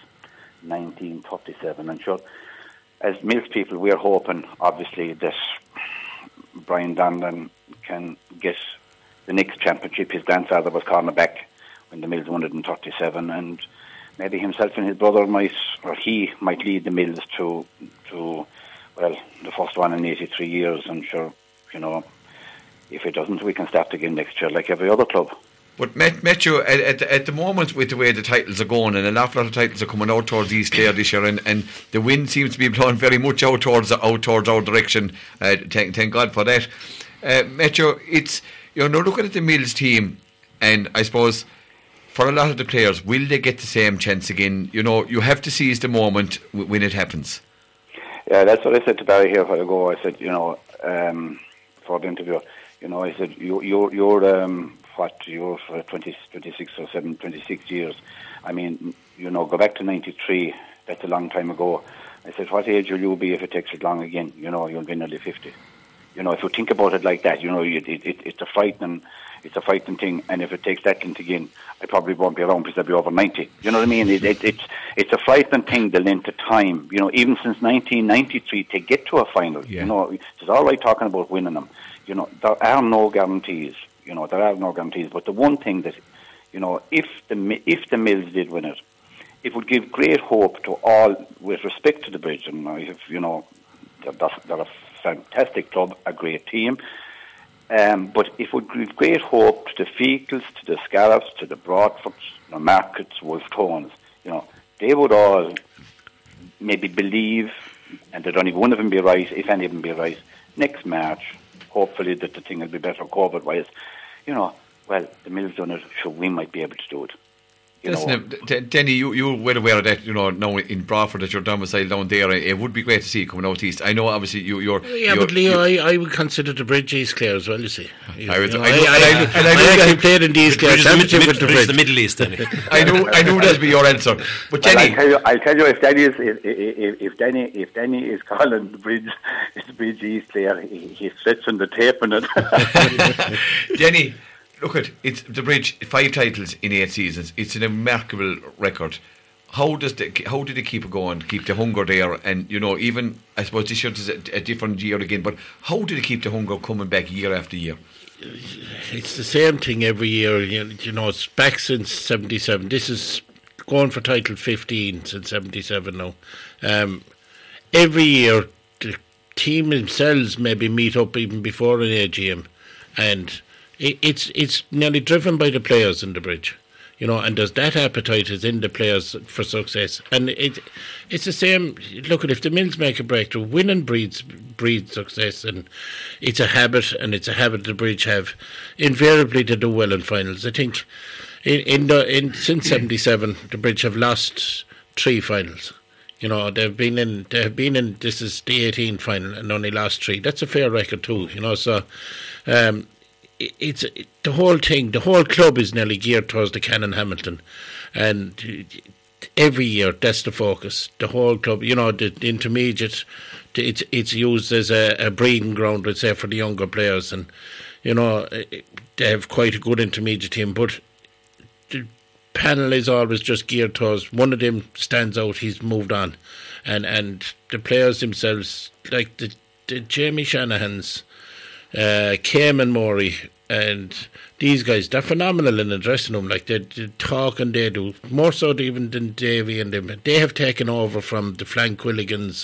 1937. And sure, as Mills people, we are hoping, obviously, that Brian Donlan can get the next championship. His grandfather was cornerback when the Mills won it in 37, and maybe himself and his brother might lead the Mills to well, the first one in 83 years. And sure, you know, if it doesn't, we can start again next year like every other club. But Matthew, at the moment, with the way the titles are going, and an awful lot of titles are coming out towards East Clare this year, and the wind seems to be blowing very much out towards our direction. Thank God for that. Matthew, it's, you know, looking at the Mills team, and I suppose for a lot of the players, will they get the same chance again? You know, you have to seize the moment when it happens. Yeah, that's what I said to Barry here a while ago. I said, you know, for the interview, you know, I said, you're 26 or 26 years. I mean, you know, go back to 93, that's a long time ago. I said, what age will you be if it takes it long again? You know, you'll be nearly 50. You know, if you think about it like that, you know, it's a frightening thing, and if it takes that length again, I probably won't be around because I'll be over 90. You know what I mean? It's a frightening thing, the length of time. You know, even since 1993 to get to a final, you know, it's all right talking about winning them. You know, there are no guarantees. You know, there are no guarantees. But the one thing that, you know, if the Mills did win it, it would give great hope to all, with respect to the Bridge. And I have, you know, they're a fantastic club, a great team. But it would give great hope to the Fecals, to the Scallops, to the Broadfords, the Markets, Wolf Tones. You know, they would all maybe believe, and there'd only one of them be right, if any of them be right, next March, hopefully that the thing will be better COVID-wise. Well, the Mills done it, so we might be able to do it. Denny, you're well aware of that, now in Bradford, that you're domiciled down there. It would be great to see coming out east. I know, obviously, you're... Yeah, but Leo, I would consider the Bridge East Clare as well, you see. I played in the East Clare Championship with the Bridge. The Middle East, Denny. I knew that'd be your answer. But Denny... I'll tell you, if Denny is calling the Bridge East Clare, he's stretching the tape on it. Denny... Look at it's the Bridge, 5 titles in 8 seasons. It's an remarkable record. How did they keep it going, keep the hunger there? And even I suppose this year is a different year again. But how did they keep the hunger coming back year after year? It's the same thing every year. It's back since '77. This is going for title 15 since '77 now. Every year the team themselves maybe meet up even before an AGM, and it's nearly driven by the players in the Bridge, and there's that appetite is in the players for success. And it's the same. Look at if the Mills make a breakthrough, winning breeds success, and it's a habit, the Bridge have. Invariably, they do well in finals. I think since '77, the Bridge have lost 3 finals. They've been in. This is the 18th final and only lost 3. That's a fair record too. So. It's the whole thing. The whole club is nearly geared towards the Canon Hamilton, and every year that's the focus. The whole club, the intermediate, it's used as a breeding ground, let's say, for the younger players, and they have quite a good intermediate team. But the panel is always just geared towards one of them stands out. He's moved on, and the players themselves, like the Jamie Shanahans. Cayman Morey and these guys, they're phenomenal in the dressing room. Like they talk and they do more so even than Davy and them. They have taken over from the Flanquilligans.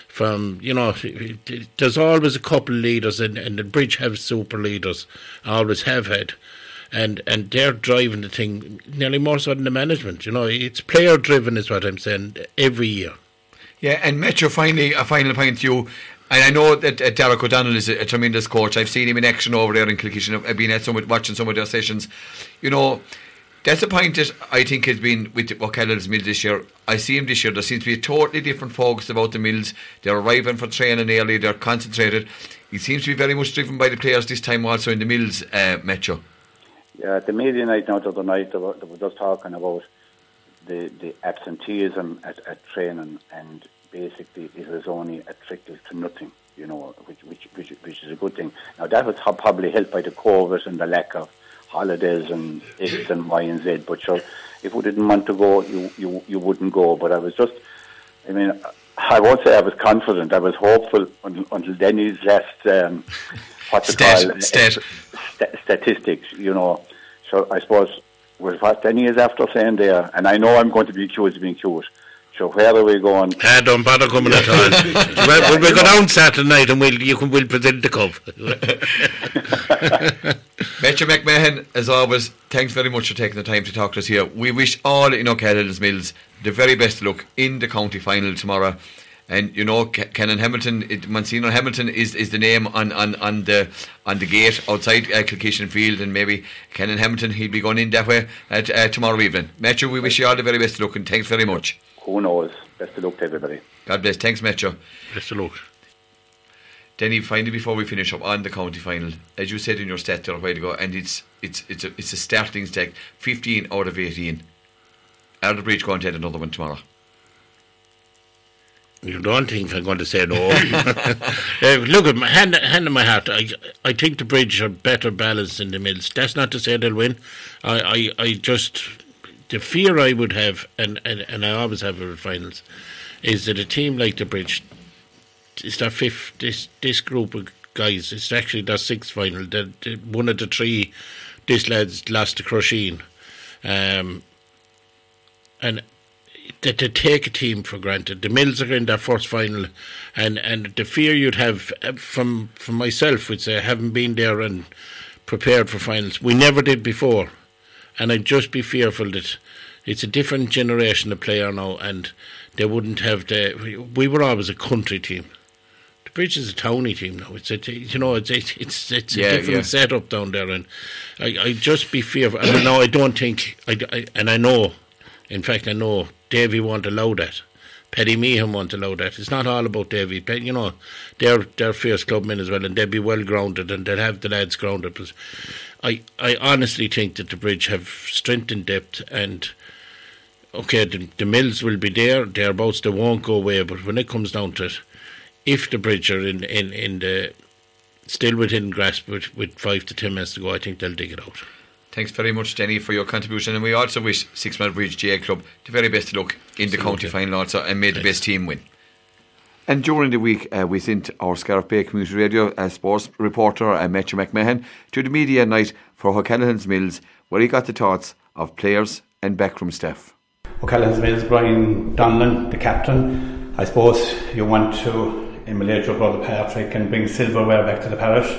There's always a couple of leaders, and the Bridge have super leaders, always have had, and they're driving the thing nearly more so than the management. It's player driven, is what I'm saying, every year. Yeah, and Metro, finally, a final point to you. And I know that Derek O'Donnell is a tremendous coach. I've seen him in action over there in Kilkishen. I've been watching some of their sessions. That's a point that I think has been with O'Callaghan's Mills this year. I see him this year. There seems to be a totally different focus about the Mills. They're arriving for training early. They're concentrated. He seems to be very much driven by the players this time also in the Mills, Metro. Yeah, the media night the other night, they were just talking about the absenteeism at training, and basically it was only a trickle to nothing, which is a good thing. Now that was probably helped by the COVID and the lack of holidays and X and Y and Z. But sure, if we didn't want to go, you wouldn't go. But I was just, I won't say I was confident. I was hopeful until Denny's last statistics. So I suppose with what Denny is after saying there, and I know I'm going to be accused of being cute. So where are we going? Don't bother coming at all. We'll go down Saturday night and we'll present the cup. Metro McMahon, as always, thanks very much for taking the time to talk to us here. We wish all in O'Callaghan's Mills the very best luck in the county final tomorrow. And Canon Hamilton, Monsignor Hamilton is the name on the gate outside Kilkishen Field, and maybe Canon Hamilton, he'll be going in that way tomorrow evening. Metro, we wish you all the very best luck, and thanks very much. Who knows? Best of luck to everybody. God bless. Thanks, Metro. Best of luck. Denny, finally, before we finish up on the county final, as you said in your stat there a while ago, and it's a starting stack, 15 out of 18. Are the Bridge going to have another one tomorrow? You don't think I'm going to say no? Look at my hand on my heart. I think the Bridge are better balanced than the Mills. That's not to say they'll win. I just, the fear I would have, and I always have in finals, is that a team like the Bridge, it's their fifth. This group of guys, it's actually their sixth final. One of the three, this lad's lost to Crusheen, and that they take a team for granted. The Mills are in their first final, and the fear you'd have from myself would say, I haven't been there and prepared for finals. We never did before, and I'd just be fearful that it's a different generation of player now, and they wouldn't have we were always a country team. The Bridge is a towny team now. It's a different setup down there, and I just be fearful. And I know in fact I know Davy won't allow that. Paddy Meehan won't allow that. It's not all about Davy. They're fierce clubmen as well, and they'll be well grounded, and they'll have the lads grounded. But I honestly think that the Bridge have strength and depth, and okay, the Mills will be there. Thereabouts, they won't go away. But when it comes down to it, if the Bridge are in the still within grasp with 5 to 10 minutes to go, I think they'll dig it out. Thanks very much, Denny, for your contribution, and we also wish Six Mile Bridge GA Club the very best of luck in the county final also, and may the best team win. And during the week, we sent our Scariff Bay Community Radio sports reporter Matthew McMahon to the media night for O'Callaghan's Mills, where he got the thoughts of players and backroom staff. O'Callaghan's Mills, Brian Donlan, the captain. I suppose you want to emulate your brother Patrick and bring silverware back to the parish.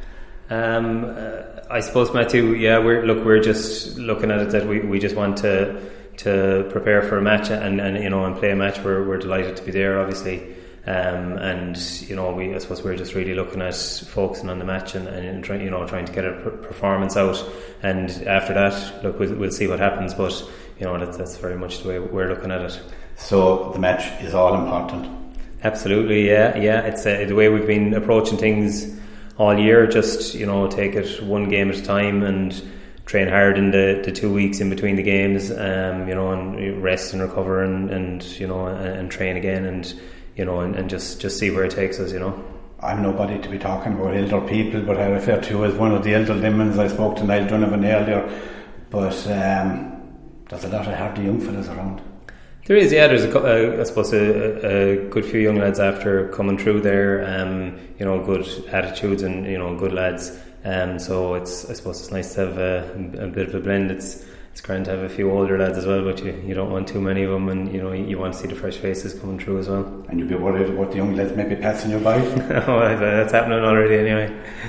I suppose, Matthew, we're just looking at it that we just want to prepare for a match and play a match. We're delighted to be there, obviously, I suppose we're just really looking at focusing on the match and trying to get a performance out. And after that, look, we'll see what happens. But that's very much the way we're looking at it. So the match is all important. Absolutely, yeah. It's the way we've been approaching things all year. Just take it one game at a time and train hard in the 2 weeks in between the games. And rest and recover and train again and just see where it takes us. I'm nobody to be talking about elder people, but I refer to you as one of the elder lemons. I spoke to Niall Donovan earlier, but there's a lot of hardy young fellas around. There is, yeah. There's I suppose a good few young lads after coming through there. Good attitudes and good lads. So I suppose it's nice to have a bit of a blend. It's grand to have a few older lads as well, but you don't want too many of them, and you want to see the fresh faces coming through as well. And you'd be worried about the young lads maybe passing you by. Oh, that's happening already anyway.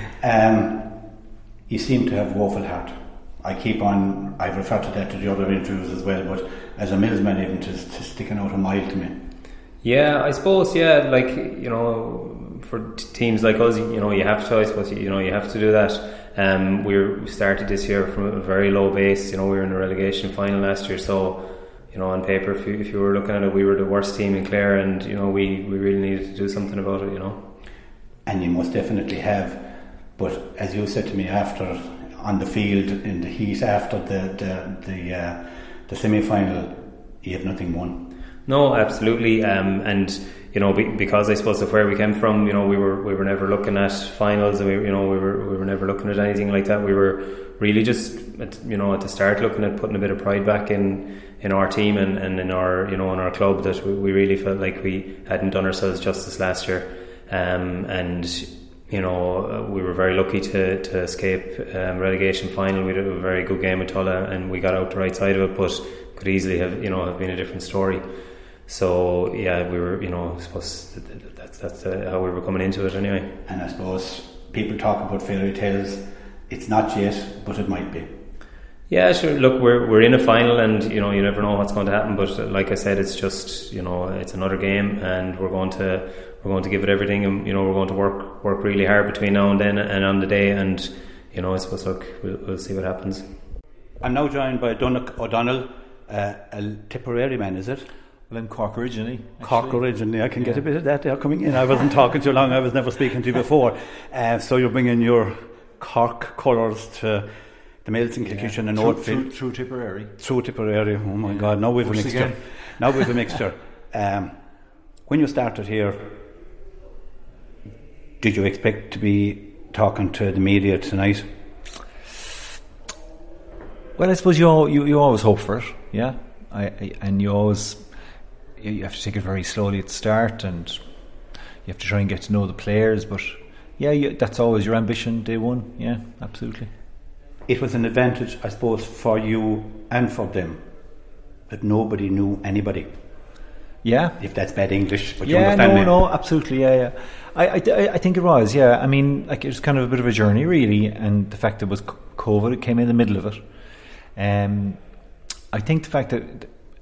You seem to have woeful heart. I refer to that to the other interviews as well, but as a Millsman, even to sticking out a mile to me. Yeah, I suppose, for teams like us, you have to, I suppose, you have to do that. We started this year from a very low base. We were in the relegation final last year, so on paper, if you were looking at it, we were the worst team in Clare, and we really needed to do something about it. And you most definitely have. But as you said to me after, on the field in the heat after the semi-final, you have nothing won. No, absolutely, and because I suppose of where we came from, we were never looking at finals, and we were never looking at anything like that. We were really just at the start looking at putting a bit of pride back in our team and in our in our club, that we really felt like we hadn't done ourselves justice last year, and we were very lucky to escape relegation final. We did a very good game with Tulla, and we got out the right side of it, but could easily have been a different story. So yeah, we were I suppose that's how we were coming into it anyway. And I suppose people talk about fairy tales. It's not yet, but it might be. Yeah, sure. Look, we're in a final, and you never know what's going to happen. But like I said, it's just it's another game, and we're going to give it everything, and we're going to work really hard between now and then and on the day, and I suppose we'll see what happens. I'm now joined by Donach O'Donnell, a Tipperary man, is it? Well, I'm Cork originally. Cork originally. I can get a bit of that there coming in. I wasn't talking too long. I was never speaking to you before. So you're bringing your Cork colours to the Mills in Kilkishen and Oldfield. Through Tipperary. Through Tipperary. Oh my God, now we've a mixture. Now we've a mixture. When you started here, did you expect to be talking to the media tonight? Well, I suppose you always hope for it, yeah. And you always you have to take it very slowly at the start, and you have to try and get to know the players. But yeah, that's always your ambition, day one. Yeah, absolutely. It was an advantage, I suppose, for you and for them that nobody knew anybody. Yeah, if that's bad English, but yeah, you understand me. No, absolutely, yeah. I think it was, yeah. I mean, like, it was kind of a bit of a journey, really, and the fact that it was COVID, it came in the middle of it. I think the fact that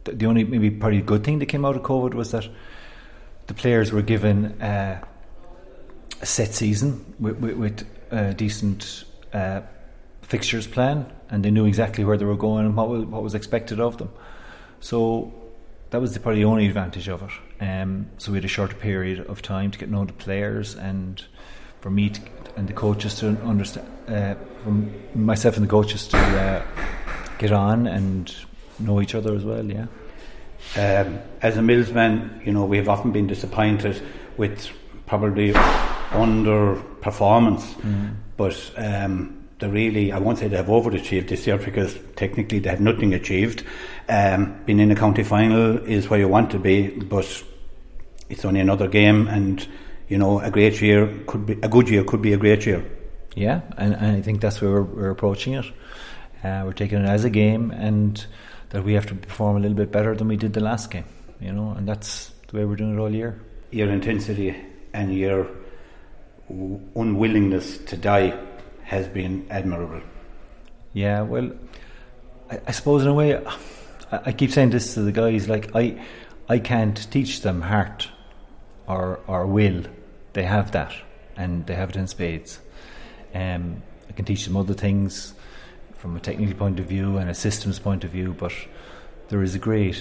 the only maybe probably good thing that came out of COVID was that the players were given a set season with a decent fixtures plan, and they knew exactly where they were going and what was expected of them. So that was probably the only advantage of it. So we had a shorter period of time to get to know the players, and for me and the coaches to understand, from myself and the coaches to get on and know each other as well. Yeah. As a Millsman, we have often been disappointed with probably underperformance, but I won't say they have overachieved this year, because technically they have nothing achieved. Being in a county final is where you want to be, but it's only another game, and a good year could be a great year. Yeah, and I think that's where we're approaching it. We're taking it as a game, and that we have to perform a little bit better than we did the last game, and that's the way we're doing it all year. Your intensity and your unwillingness to die has been admirable. Yeah, well, I suppose in a way, I keep saying this to the guys, like I can't teach them heart or will. They have that, and they have it in spades. I can teach them other things from a technical point of view and a systems point of view, but there is a great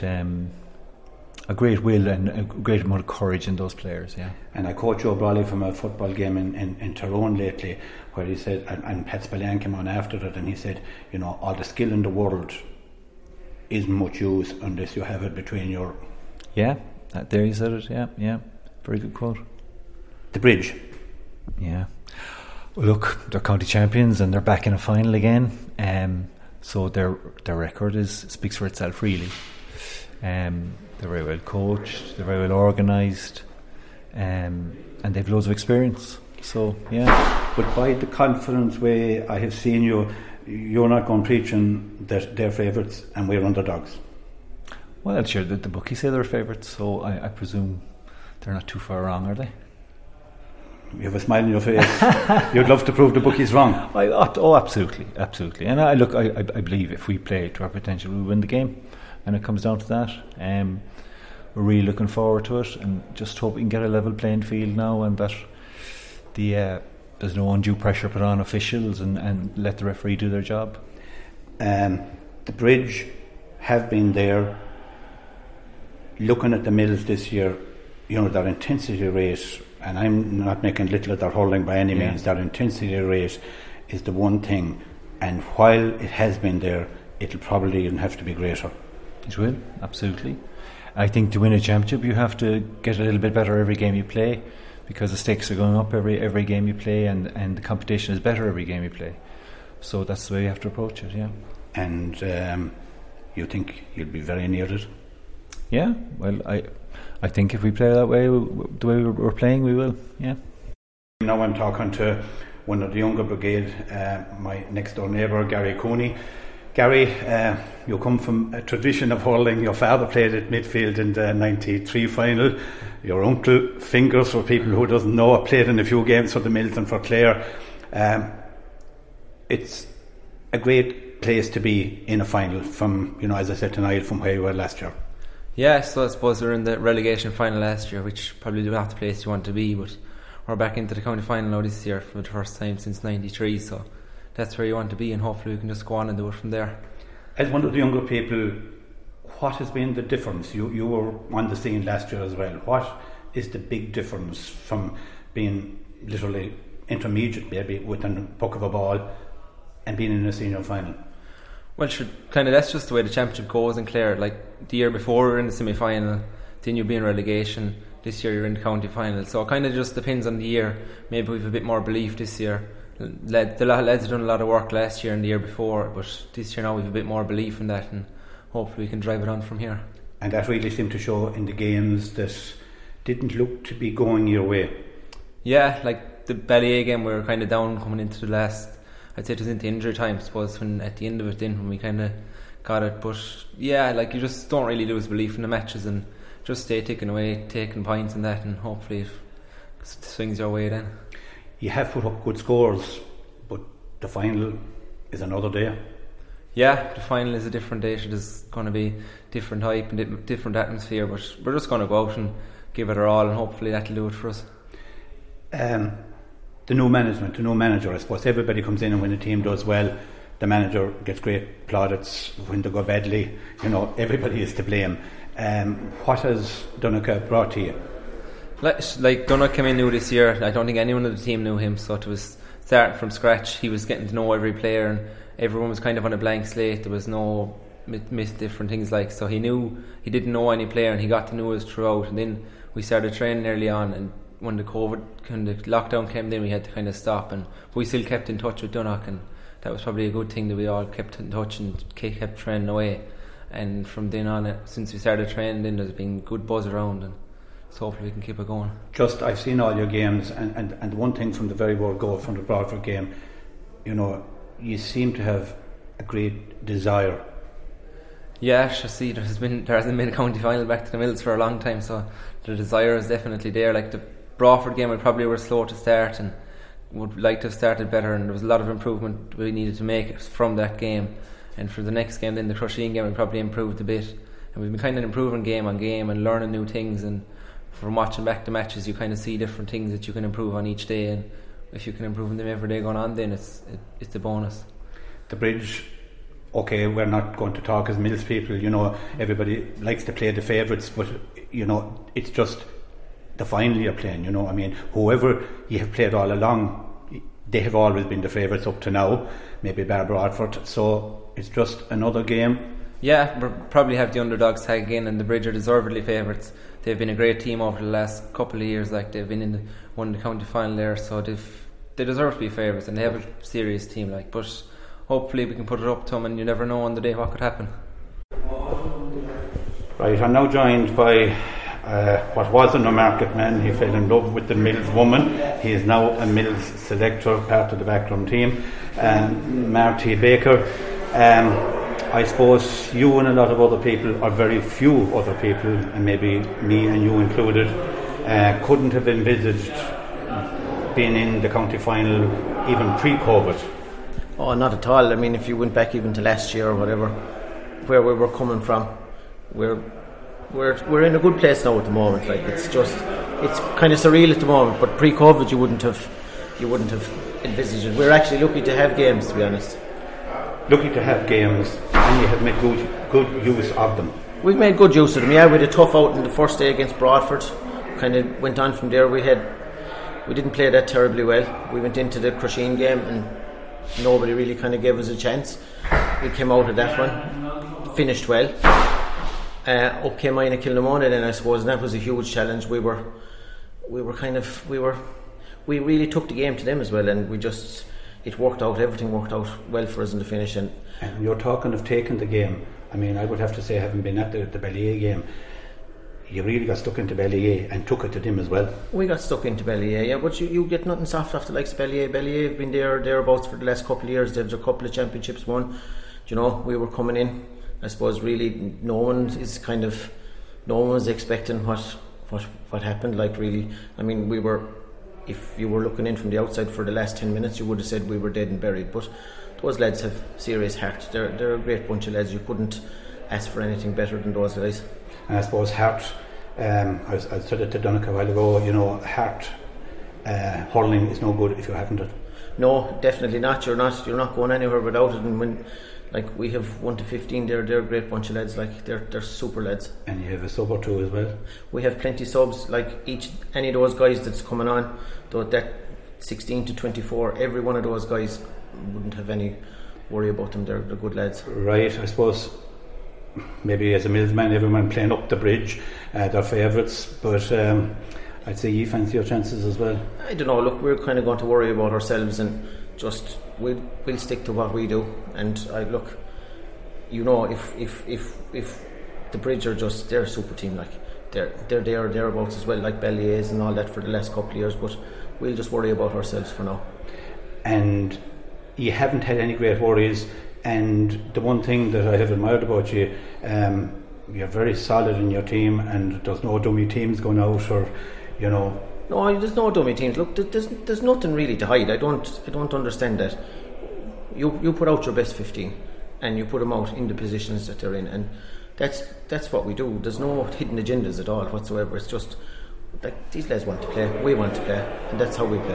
will and a great amount of courage in those players. Yeah. And I quote Joe Brawley from a football game in Tyrone lately, where he said, and Pat Spillane came on after it, and he said, all the skill in the world isn't much use unless you have it between your... Yeah, there you said it. Yeah, very good quote. The Bridge. Yeah. Well, look, they're county champions and they're back in a final again. So their record speaks for itself, really. They're very well coached, they're very well organised, and they've loads of experience. So, yeah. But by the confidence way I have seen you're not going preaching that they're favourites and we're underdogs. Well, sure, the bookies say they're favourites, so I presume they're not too far wrong, are they? You have a smile on your face. You'd love to prove the bookies wrong. Absolutely. And I believe if we play to our potential, we win the game, and it comes down to that. We're really looking forward to it, and just hope we can get a level playing field now, and that there's no undue pressure put on officials, and let the referee do their job. The Bridge have been there. Looking at the Mills this year, their intensity rate, and I'm not making little of their holding by any means, their intensity rate is the one thing, and while it has been there, it'll probably even have to be greater. It will, absolutely. I think to win a championship you have to get a little bit better every game you play, because the stakes are going up every game you play, and the competition is better every game you play. So that's the way you have to approach it, yeah. And you think you'll be very near it? Yeah, well, I think if we play that way, the way we're playing, we will, yeah. Now I'm talking to one of the younger brigade, my next door neighbour, Gary Cooney. Gary, you come from a tradition of hurling. Your father played at midfield in the 93 final. Your uncle, Fingers, for people who doesn't know, played in a few games for the Mills and for Clare. It's a great place to be in a final from, as I said tonight, from where you were last year. Yeah, so I suppose we were in the relegation final last year, which probably not the place you want to be, but we're back into the county final now this year for the first time since 93, so that's where you want to be, and hopefully we can just go on and do it from there. As one of the younger people, what has been the difference? You were on the scene last year as well. What is the big difference from being literally intermediate maybe with a puck of a ball and being in a senior final? Well, sure, that's just the way the championship goes in Clare. Like the year before we were in the semi-final, then you'll be in relegation. This year you're in the county final, so it just depends on the year. Maybe we've a bit more belief this year. The lads have done a lot of work last year and the year before, but this year now we've a bit more belief in that, and hopefully we can drive it on from here. And that really seemed to show in the games that didn't look to be going your way. Yeah, like the Ballyea game, we were kind of down coming into the last, I'd say it was into injury time, I suppose, when at the end of it then when we kind of got it. But yeah, like you just don't really lose belief in the matches and just stay ticking away, taking points and that, and hopefully it swings your way then. You have put up good scores, but the final is another day. Yeah, the final is a different date. There's going to be different hype and different atmosphere, but we're just going to go out and give it our all, and hopefully that'll do it for us. The new management, the new manager, I suppose everybody comes in, and when the team does well, the manager gets great plaudits. When they go badly, everybody is to blame. What has Donnchadh brought to you? Like Donnchadh came in new this year. I don't think anyone of the team knew him, so it was starting from scratch. He was getting to know every player, and everyone was kind of on a blank slate. There was no different things so he didn't know any player, and he got to know us throughout. And then we started training early on, and when the lockdown came, then we had to kind of stop, and we still kept in touch with Donnchadh, and that was probably a good thing that we all kept in touch and kept training away. And from then on, since we started training, then there's been good buzz around, and so hopefully we can keep it going. I've seen all your games, and one thing from the very word go, from the Broadford game, you seem to have a great desire. Yeah, see, there hasn't been a county final back to the Mills for a long time, so the desire is definitely there. Like the Broadford game, we probably were slow to start and would like to have started better, and there was a lot of improvement we needed to make from that game. And for the next game, then the Crusheen game, we probably improved a bit, and we've been kind of improving game on game and learning new things. And from watching back the matches, you kind of see different things that you can improve on each day, and if you can improve on them every day going on, then it's a bonus. The Bridge, okay, we're not going to talk as Mills people, everybody likes to play the favourites, but it's just the final you're playing, whoever you have played all along, they have always been the favourites up to now, maybe bar Broadford, so it's just another game. Yeah, we'll probably have the underdogs tag again, and the Bridge are deservedly favourites. They've been a great team over the last couple of years, they've been won the county final there, so they deserve to be favourites, and they have a serious team, but hopefully we can put it up to them, and you never know on the day what could happen. Right, I'm now joined by what was a Newmarket man. He fell in love with the Mills woman. He is now a Mills selector, part of the backroom team, Marty Baker. I suppose you and a lot of other people, or very few other people, and maybe me and you included, couldn't have envisaged being in the county final even pre-COVID. Oh, not at all. I mean, if you went back even to last year or whatever, where we were coming from, we're in a good place now at the moment. It's kind of surreal at the moment. But pre-COVID, you wouldn't have envisaged it. We're actually lucky to have games, to be honest. Lucky to have games, and you have made good use of them. We've made good use of them. Yeah, we had a tough out in the first day against Broadford. Kind of went on from there. We didn't play that terribly well. We went into the Crusheen game and nobody really kind of gave us a chance. We came out of that one, finished well. Up came Inagh Kilnamona then, I suppose, and that was a huge challenge. We really took the game to them as well, and it worked out. Everything worked out well for us in the finish. And you're talking of taking the game. I mean, I would have to say, having been at the Ballyea game, you really got stuck into Ballyea and took it to them as well. We got stuck into Ballyea, yeah, but you get nothing soft after likes Ballyea. Ballyea have been thereabouts for the last couple of years. They've a couple of championships won. We were coming in, I suppose, really no one was expecting what happened, really. I mean, if you were looking in from the outside for the last 10 minutes, you would have said we were dead and buried, but those lads have serious heart. They're a great bunch of lads. You couldn't ask for anything better than those guys. And I suppose heart, I said it to Donnchadh a while ago, heart hurling is no good if you haven't it. No, definitely not. You're not going anywhere without it. And when we have 1 to 15, they're a great bunch of lads. They're super lads. And you have a sub or two as well. We have plenty subs. Any of those guys that's coming on, that 16 to 24, every one of those guys wouldn't have any worry about them. They're good lads. Right, I suppose. Maybe as a Millsman, everyone playing up the Bridge, they're favourites, but I'd say you fancy your chances as well. I don't know, look, we're kind of going to worry about ourselves and just we'll stick to what we do. And if the Bridge are they're a super team, they're thereabouts as well, like Ballyea and all that for the last couple of years, but we'll just worry about ourselves for now. And you haven't had any great worries. And the one thing that I have admired about you, you're very solid in your team, and there's no dummy teams going out, or No, there's no dummy teams. Look, there's nothing really to hide. I don't understand that. You put out your best 15, and you put them out in the positions that they're in, and that's what we do. There's no hidden agendas at all whatsoever. It's just like these lads want to play, we want to play, and that's how we play.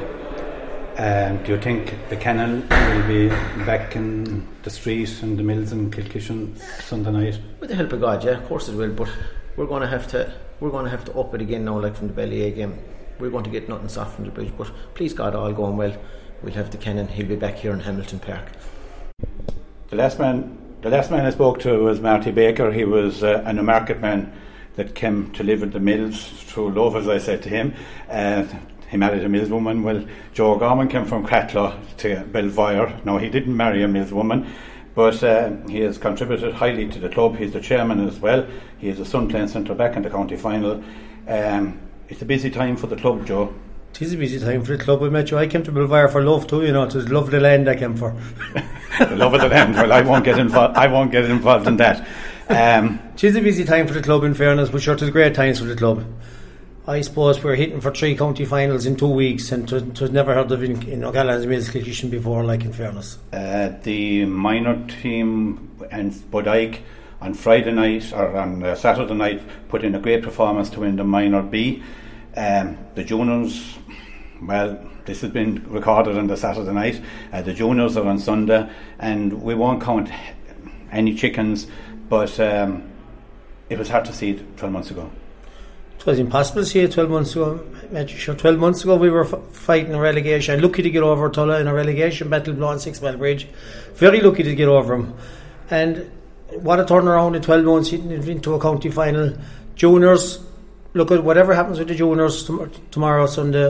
Do you think the Cannon will be back in the street and the Mills in Kilkishen Sunday night? With the help of God, yeah, of course it will. But we're going to have to up it again now, like from the Ballyea game. We're going to get nothing soft from the Bridge. But please God, all going well. We'll have the Cannon. He'll be back here in Hamilton Park. The last man I spoke to was Marty Baker. He was a Newmarket man that came to live at the Mills through love, as I said to him. He married a Mills woman. Well, Joe Gorman came from Cratloe to Belvoir. No, he didn't marry a Mills woman, but he has contributed highly to the club. He's the chairman as well. He has a son playing centre back in the county final. It's a busy time for the club, Joe. It is a busy time for the club. I met you. I came to Belvoir for love too. You know, it was love of the land I came for. The love of the land. Well, I won't get involved in that. It is a busy time for the club, in fairness, but sure, it was great times for the club. I suppose we're hitting for 3 county finals in 2 weeks, and it was never heard of in O'Callaghan's Mills Kilkishen before, like, in fairness. The minor team and Bodyke on Friday night or on Saturday night put in a great performance to win the minor B. The juniors, well, this has been recorded on the Saturday night. The juniors are on Sunday, and we won't count any chickens, but it was hard to see it 12 months ago. It was impossible to see it 12 months ago. 12 months ago we were fighting a relegation. Lucky to get over Tulla in a relegation battle blowing 6 Mile Bridge. Very lucky to get over them. And what a turnaround in 12 months into a county final. Juniors, look at whatever happens with the juniors tomorrow, Sunday.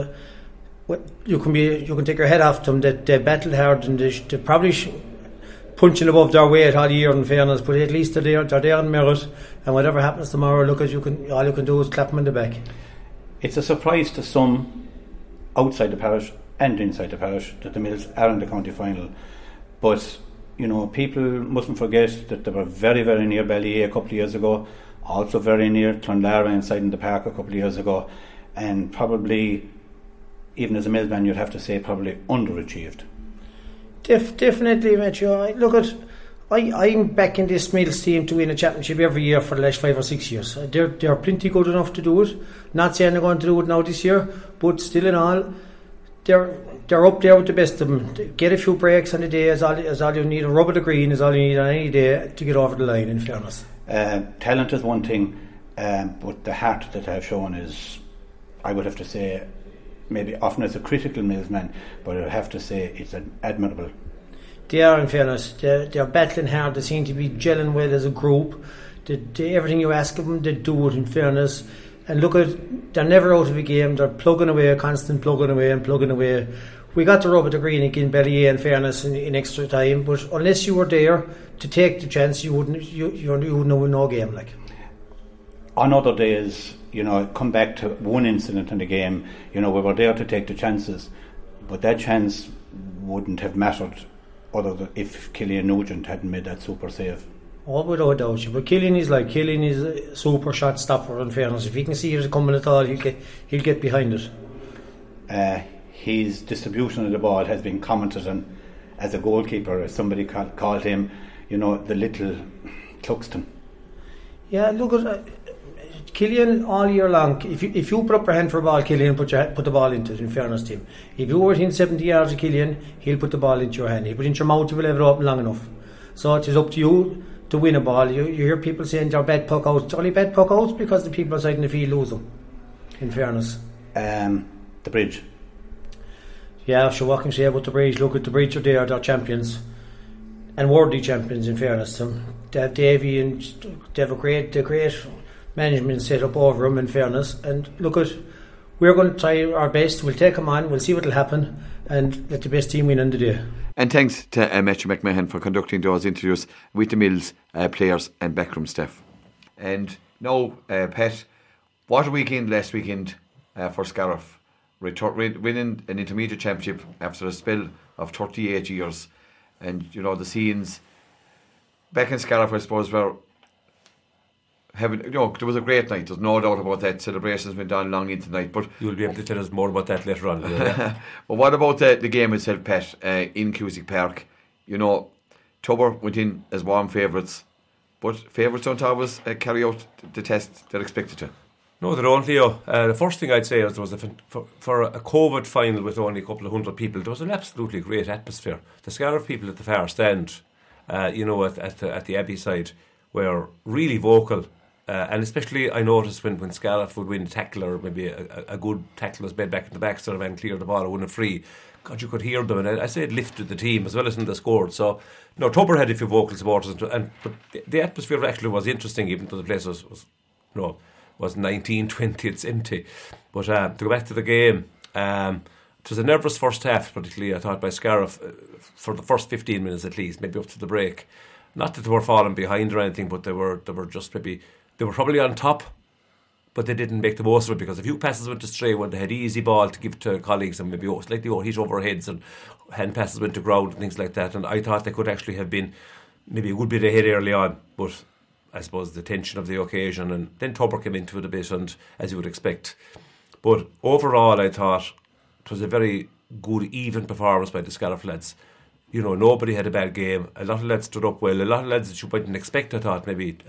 You can take your head off them. They battled hard and they probably punching above their weight all year, in fairness, but at least they're there on merit, and whatever happens tomorrow, look, all you can do is clap them in the back. It's a surprise to some outside the parish and inside the parish that the Mills are in the county final, but you know, people mustn't forget that they were very, very near Ballyea a couple of years ago, also very near Clonlara inside in the park a couple of years ago, and probably, even as a Mills man, you'd have to say probably underachieved. Definitely, Matthew. I'm backing this Mills team to win a championship every year for the last 5 or 6 years. They're plenty good enough to do it. Not saying they're going to do it now this year, but still in all, they're up there with the best of them. Get a few breaks on the day is all you need. A rub of the green is all you need on any day to get over the line, in fairness. Talent is one thing, but the heart that they have shown is, I would have to say, maybe often as a critical Mills man, but I have to say it's admirable. They are, in fairness. They're battling hard. They seem to be gelling well as a group. Everything you ask of them, they do it, in fairness. And look they're never out of a game. They're plugging away, constant plugging away. We got the rub of the green again, Ballyea, in fairness, in extra time. But unless you were there to take the chance, you wouldn't win no game, like. On other days, you know, come back to one incident in the game, you know, we were there to take the chances, but that chance wouldn't have mattered other than if Killian Nugent hadn't made that super save. Oh, without doubt. But Killian is a super shot stopper, in fairness. If he can see it coming at all, he'll get behind it. His distribution of the ball has been commented on as a goalkeeper, as somebody called him, you know, the little Cluxton. Yeah, look at Killian all year long. If you put up your hand for a ball, Killian put the ball into it, in fairness to him. If you were within 70 yards of Killian, he'll put the ball into your hand. He'll put it into your mouth if you'll have it open long enough. So it is up to you to win a ball. You hear people saying they're bad puck outs. It's only bad puck outs because the people outside in the field lose them, in fairness. The Bridge. Yeah, sure, what can you say about the Bridge? Look at the Bridge, they're champions. And worthy champions, in fairness to them. Davy and they have a great management set up over them, in fairness. And look we're going to try our best. We'll take them on, we'll see what will happen, and let the best team win on the day. And thanks to Matthew McMahon for conducting those interviews with the Mills players and backroom staff. And now, Pat, what a weekend last weekend for Scariff. Winning an intermediate championship after a spell of 38 years. And, you know, the scenes back in Scariff, I suppose, were having, you know, there was a great night. There's no doubt about that. Celebrations went on long into the night. But you'll be able to tell us more about that later on. But what about the game itself, Pat, in Cusack Park? You know, Tubber went in as warm favourites, but favourites don't always carry out the test they're expected to. No, they don't, Leo. The first thing I'd say is there was for a COVID final with only a couple of hundred people, there was an absolutely great atmosphere. The Scariff people at the far stand, at the Abbey side, were really vocal. And especially I noticed when Scariff would win a tackle, or maybe a good tackle was made back in the back, sort of, and cleared the ball or won a free. God, you could hear them, and I say it lifted the team as well as in the scored. So, no, Tubber had a few vocal supporters, but the atmosphere actually was interesting, even though the place was 1920, it's empty. But to go back to the game, it was a nervous first half, particularly I thought by Scariff for the first 15 minutes at least, maybe up to the break. Not that they were falling behind or anything, but they were just maybe. They were probably on top, but they didn't make the most of it, because a few passes went astray when they had easy ball to give to colleagues, and maybe slightly hit over heads, and hand passes went to ground and things like that. And I thought they could actually have been maybe a good bit ahead early on, but I suppose the tension of the occasion, and then Tubber came into it a bit, and as you would expect. But overall, I thought it was a very good, even performance by the Scariff lads. Nobody had a bad game. A lot of lads stood up well. A lot of lads that you wouldn't expect, I thought, maybe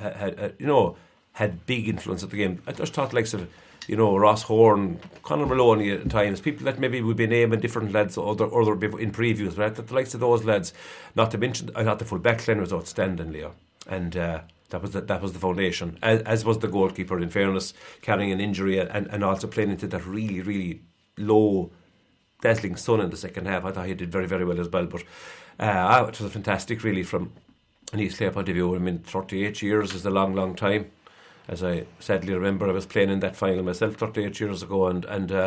had big influence at the game. I just thought, like, sort of, Ross Horn, Conor Maloney at times, people that maybe would be naming different lads other in previews, but I thought the likes of those lads, not to mention, I thought the full back line was outstanding, Leo. And that was the foundation, as was the goalkeeper, in fairness, carrying an injury and also playing into that really, really low, dazzling sun in the second half. I thought he did very, very well as well. But it was fantastic, really, from an East Clare point of view. I mean, 38 years is a long, long time. As I sadly remember, I was playing in that final myself 38 years ago, and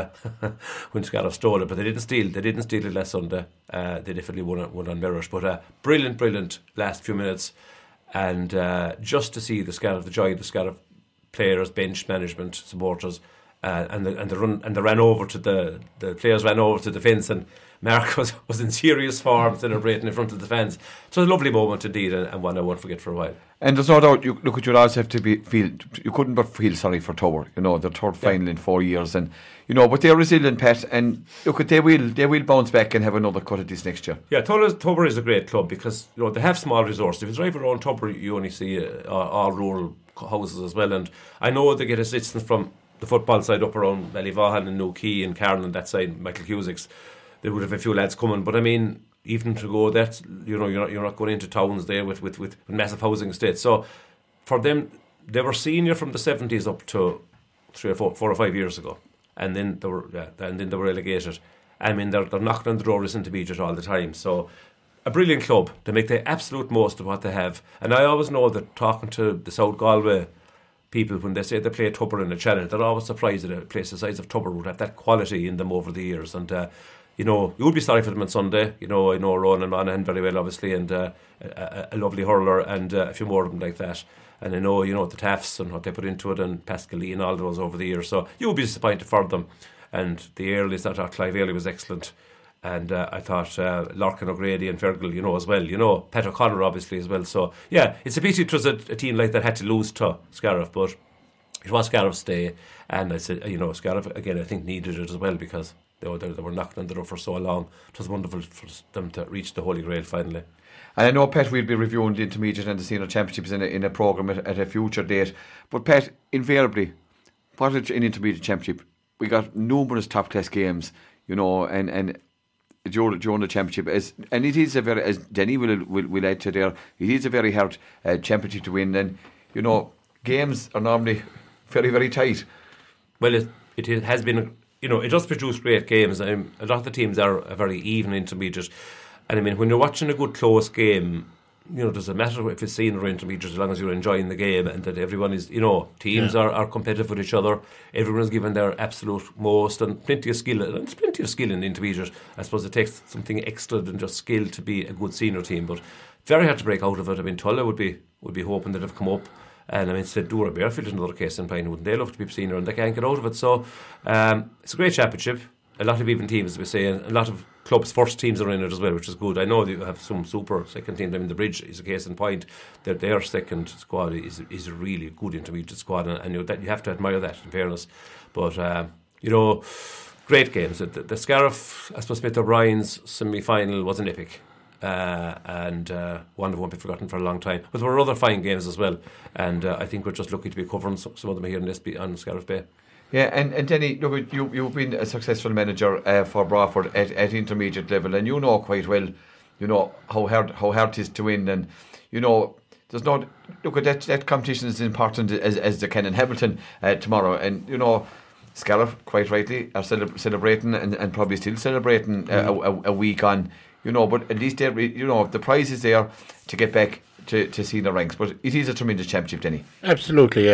when Scariff stole it, but they didn't steal it last Sunday. They definitely won on merit. But brilliant last few minutes, and just to see the joy of the Scariff players, bench management, supporters, and they ran over to the players ran over to the fence, and Mark was in serious form celebrating in front of the fans. It was a lovely moment indeed, and one I won't forget for a while. And there's no doubt, you also have to you couldn't but feel sorry for Tubber, their third final in 4 years, and but they're resilient, Pat, and they will bounce back and have another cut at this next year. Yeah, Tubber is a great club, because they have small resources. If you drive around Tubber, you only see all rural houses as well, and I know they get assistance from the football side up around Ballyvaughan and Newquay and Carn and that side, Michael Cusick's. They would have a few lads coming, but I mean, even to go, that's you're not going into towns there with massive housing estates. So for them, they were senior from the 70s up to 4 or 5 years ago, and then they were relegated. I mean, they're knocking on the door as intermediate all the time. So a brilliant club to make the absolute most of what they have. And I always know that, talking to the South Galway people, when they say they play Tubber in a challenge, they're always surprised that a place the size of Tubber would have that quality in them over the years. And you would be sorry for them on Sunday. I know Ronan Monaghan very well, obviously, and a lovely hurler, and a few more of them like that. And I know, the Taffs and what they put into it, and Pascal Lee and all those over the years. So you would be disappointed for them. And the Earleys, I thought Clive Earley was excellent. And I thought Larkin O'Grady and Fergal, as well. Pat O'Connor, obviously, as well. So, yeah, it's a pity it was a team like that had to lose to Scariff, but it was Scariff's day. And I said, Scariff, again, I think needed it as well, because they were knocking on the door for so long. It was wonderful for them to reach the Holy Grail finally. And I know, Pat, we'll be reviewing the intermediate and the senior championships in a programme at a future date. But, Pat, invariably, what is an intermediate championship? We got numerous top-class games, and during the championship, and it is a very, as Denny will add to there, it is a very hard championship to win, and games are normally very, very tight. Well, it has been, it does produce great games. A lot of the teams are a very even intermediate, and I mean, when you're watching a good close game, doesn't matter if it's senior or intermediate, as long as you're enjoying the game and that everyone is, teams are competitive with each other. Everyone's given their absolute most, and plenty of skill. And there's plenty of skill in the intermediate. I suppose it takes something extra than just skill to be a good senior team, but very hard to break out of it. I mean, Tulla would be hoping that they've come up, and I mean, said Dura Bearfield is another case in point. Wouldn't they love to be senior, and they can't get out of it? So it's a great championship. A lot of even teams, as we say, and a lot of clubs' first teams are in it as well, which is good. I know you have some super second teams. I mean, the Bridge is a case in point. Their second squad is a really good intermediate squad, and you have to admire that, in fairness. But great games. The Scariff, I suppose, Smith O'Brien's semi-final was an epic. and one won't be forgotten for a long time. But there were other fine games as well, and I think we're just lucky to be covering some of them here on Scariff Bay. Yeah, and Denny, look, you've been a successful manager for Bradford at intermediate level, and you know quite well, how hard it is to win, and there's not. Look at that competition is important as the Ken and Hamilton tomorrow, and Scariff quite rightly are celebrating and probably still celebrating a week on, but at least the prize is there to get back to see the ranks. But it is a tremendous championship, Denny. Absolutely.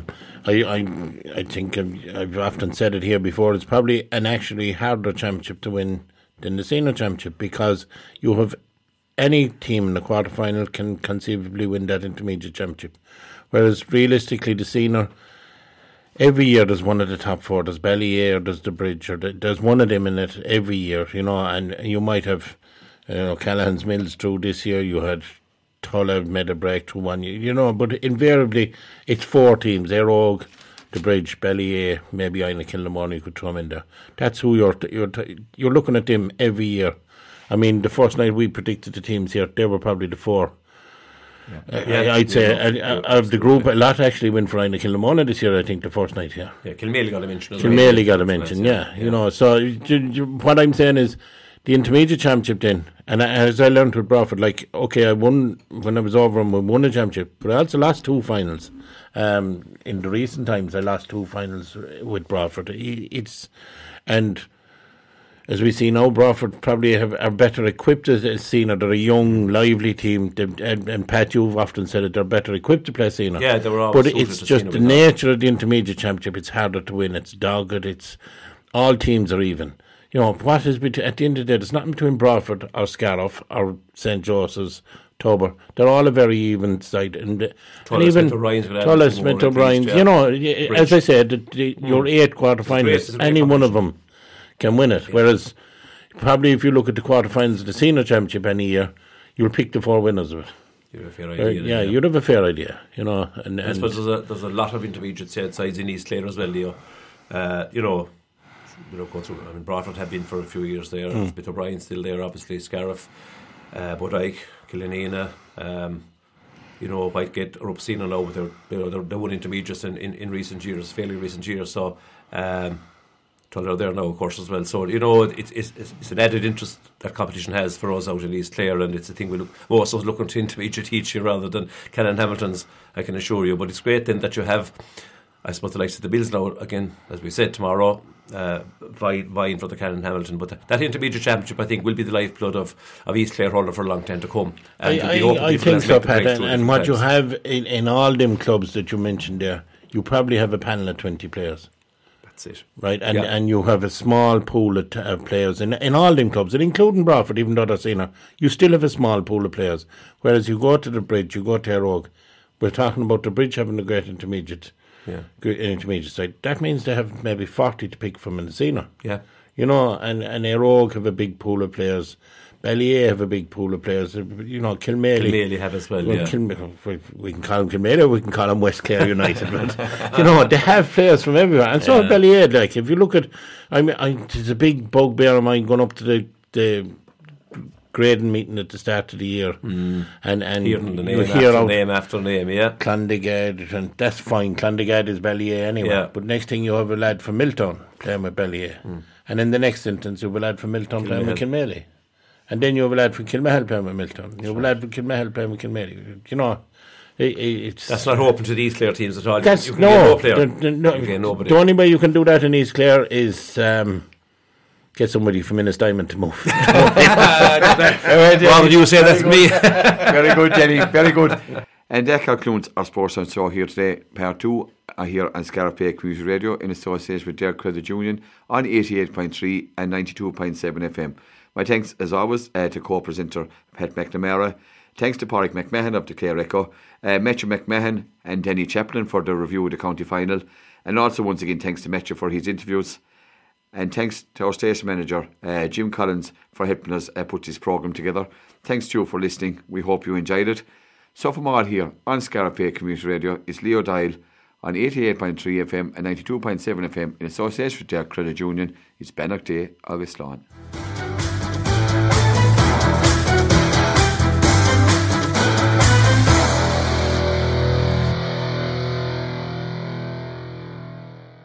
I think I've often said it here before. It's probably an actually harder championship to win than the senior championship, because you have any team in the quarter-final can conceivably win that intermediate championship, whereas realistically the senior, every year there's one of the top four. There's Ballyea or there's the Bridge, or there's one of them in it every year, and you might have Callahan's Mills through this year. You had Tulla made a break through 1 year, but invariably it's four teams: Erogue, the Bridge, Ballyea, maybe Aina Kilnamore, you could throw them in there. That's who you're looking at them every year. I mean, the first night we predicted the teams here, they were probably the four. I'd say of the group, a lot actually went for Aina Kilnamore this year, I think, the first night here. Yeah, Kilmaley got a mention. Kilmaley got a mention, so what I'm saying is, the intermediate championship then, and as I learned with Bradford, I won when I was over and we won a championship, but I also lost two finals. In the recent times, I lost two finals with Bradford. And as we see now, Bradford probably are better equipped as senior. They're a young, lively team, and Pat, you've often said that they're better equipped to play senior. Yeah, they were always. But it's just the nature of the intermediate championship. It's harder to win. It's dogged. It's all teams are even. What is at the end of the day, there's nothing between Bradford or Scariff or St. Joseph's, Tober. They're all a very even side, and even Tulla, Smith O'Brien. As I said, your 8 quarterfinalists, any one of them can win it. Whereas, probably if you look at the quarterfinals of the senior championship any year, you'll pick the 4 winners of it. You'd have a fair idea. You'd have a fair idea. And I suppose there's a lot of intermediate sides in East Clare as well, Leo. Bradford have been for a few years there. Smith O'Brien still there, obviously. Scariff, Bodyke, Killanena, Whitegate are up senior now, but they won intermediates in recent years, fairly recent years. So Tulla are there now, of course, as well. So it's an added interest that competition has for us out in East Clare, and it's a thing most of us looking to intermediate each year rather than Canon Hamilton's, I can assure you. But it's great then that you have, I suppose, the likes of the Bills now, again, as we said, tomorrow, vying for the Canon Hamilton. But that intermediate championship, I think, will be the lifeblood of East Clare hurling for a long time to come. And I think so, Pat. And what you have in all them clubs that you mentioned there, you probably have a panel of 20 players. That's it. Right, and you have a small pool of players in all them clubs, and including Bradford, even though they're senior, you still have a small pool of players. Whereas you go to the Bridge, you go to Erogue, we're talking about the Bridge having a great intermediate. Great intermediate side. That means they have maybe 40 to pick from in the senior. Yeah. And Erogue have a big pool of players. Ballyea have a big pool of players. Kilmaley have as well. We can call them Kilmaley, we can call them West Clare United. But they have players from everywhere, and so have Ballyea. If you look at, there's a big bugbear of mine going up to the grading meeting at the start of the year, and hearing the name after name, Clondigad, and that's fine. Clondigad is Ballyea anyway, but next thing you have a lad from Miltown playing with Ballyea, and in the next instance you have a lad from Miltown playing with Kilmaley, and then you have a lad from Kilmahel playing with Miltown, you have a lad from Kilmahel playing with Kilmaley. That's not open to the East Clare teams at all. That's you can get no player. The only way you can do that in East Clare is get somebody from Innes Diamond to move. Why would you say that to me? Very good, Jenny. Very good. And that concludes our Sports on Show here today. Part 2 here on Scariff Bay Community Radio in association with Dare Credit Union on 88.3 and 92.7 FM. My thanks, as always, to co-presenter Pat McNamara. Thanks to Pádraig McMahon of the Clare Echo, Metro McMahon and Denny Chaplin for the review of the county final. And also, once again, thanks to Metro for his interviews. And thanks to our station manager, Jim Collins, for helping us put this programme together. Thanks to you for listening. We hope you enjoyed it. So from all here on Scariff Bay Community Radio, it's Leo Dial on 88.3 FM and 92.7 FM in association with Dare Credit Union. It's Bannock Day, August Lawn.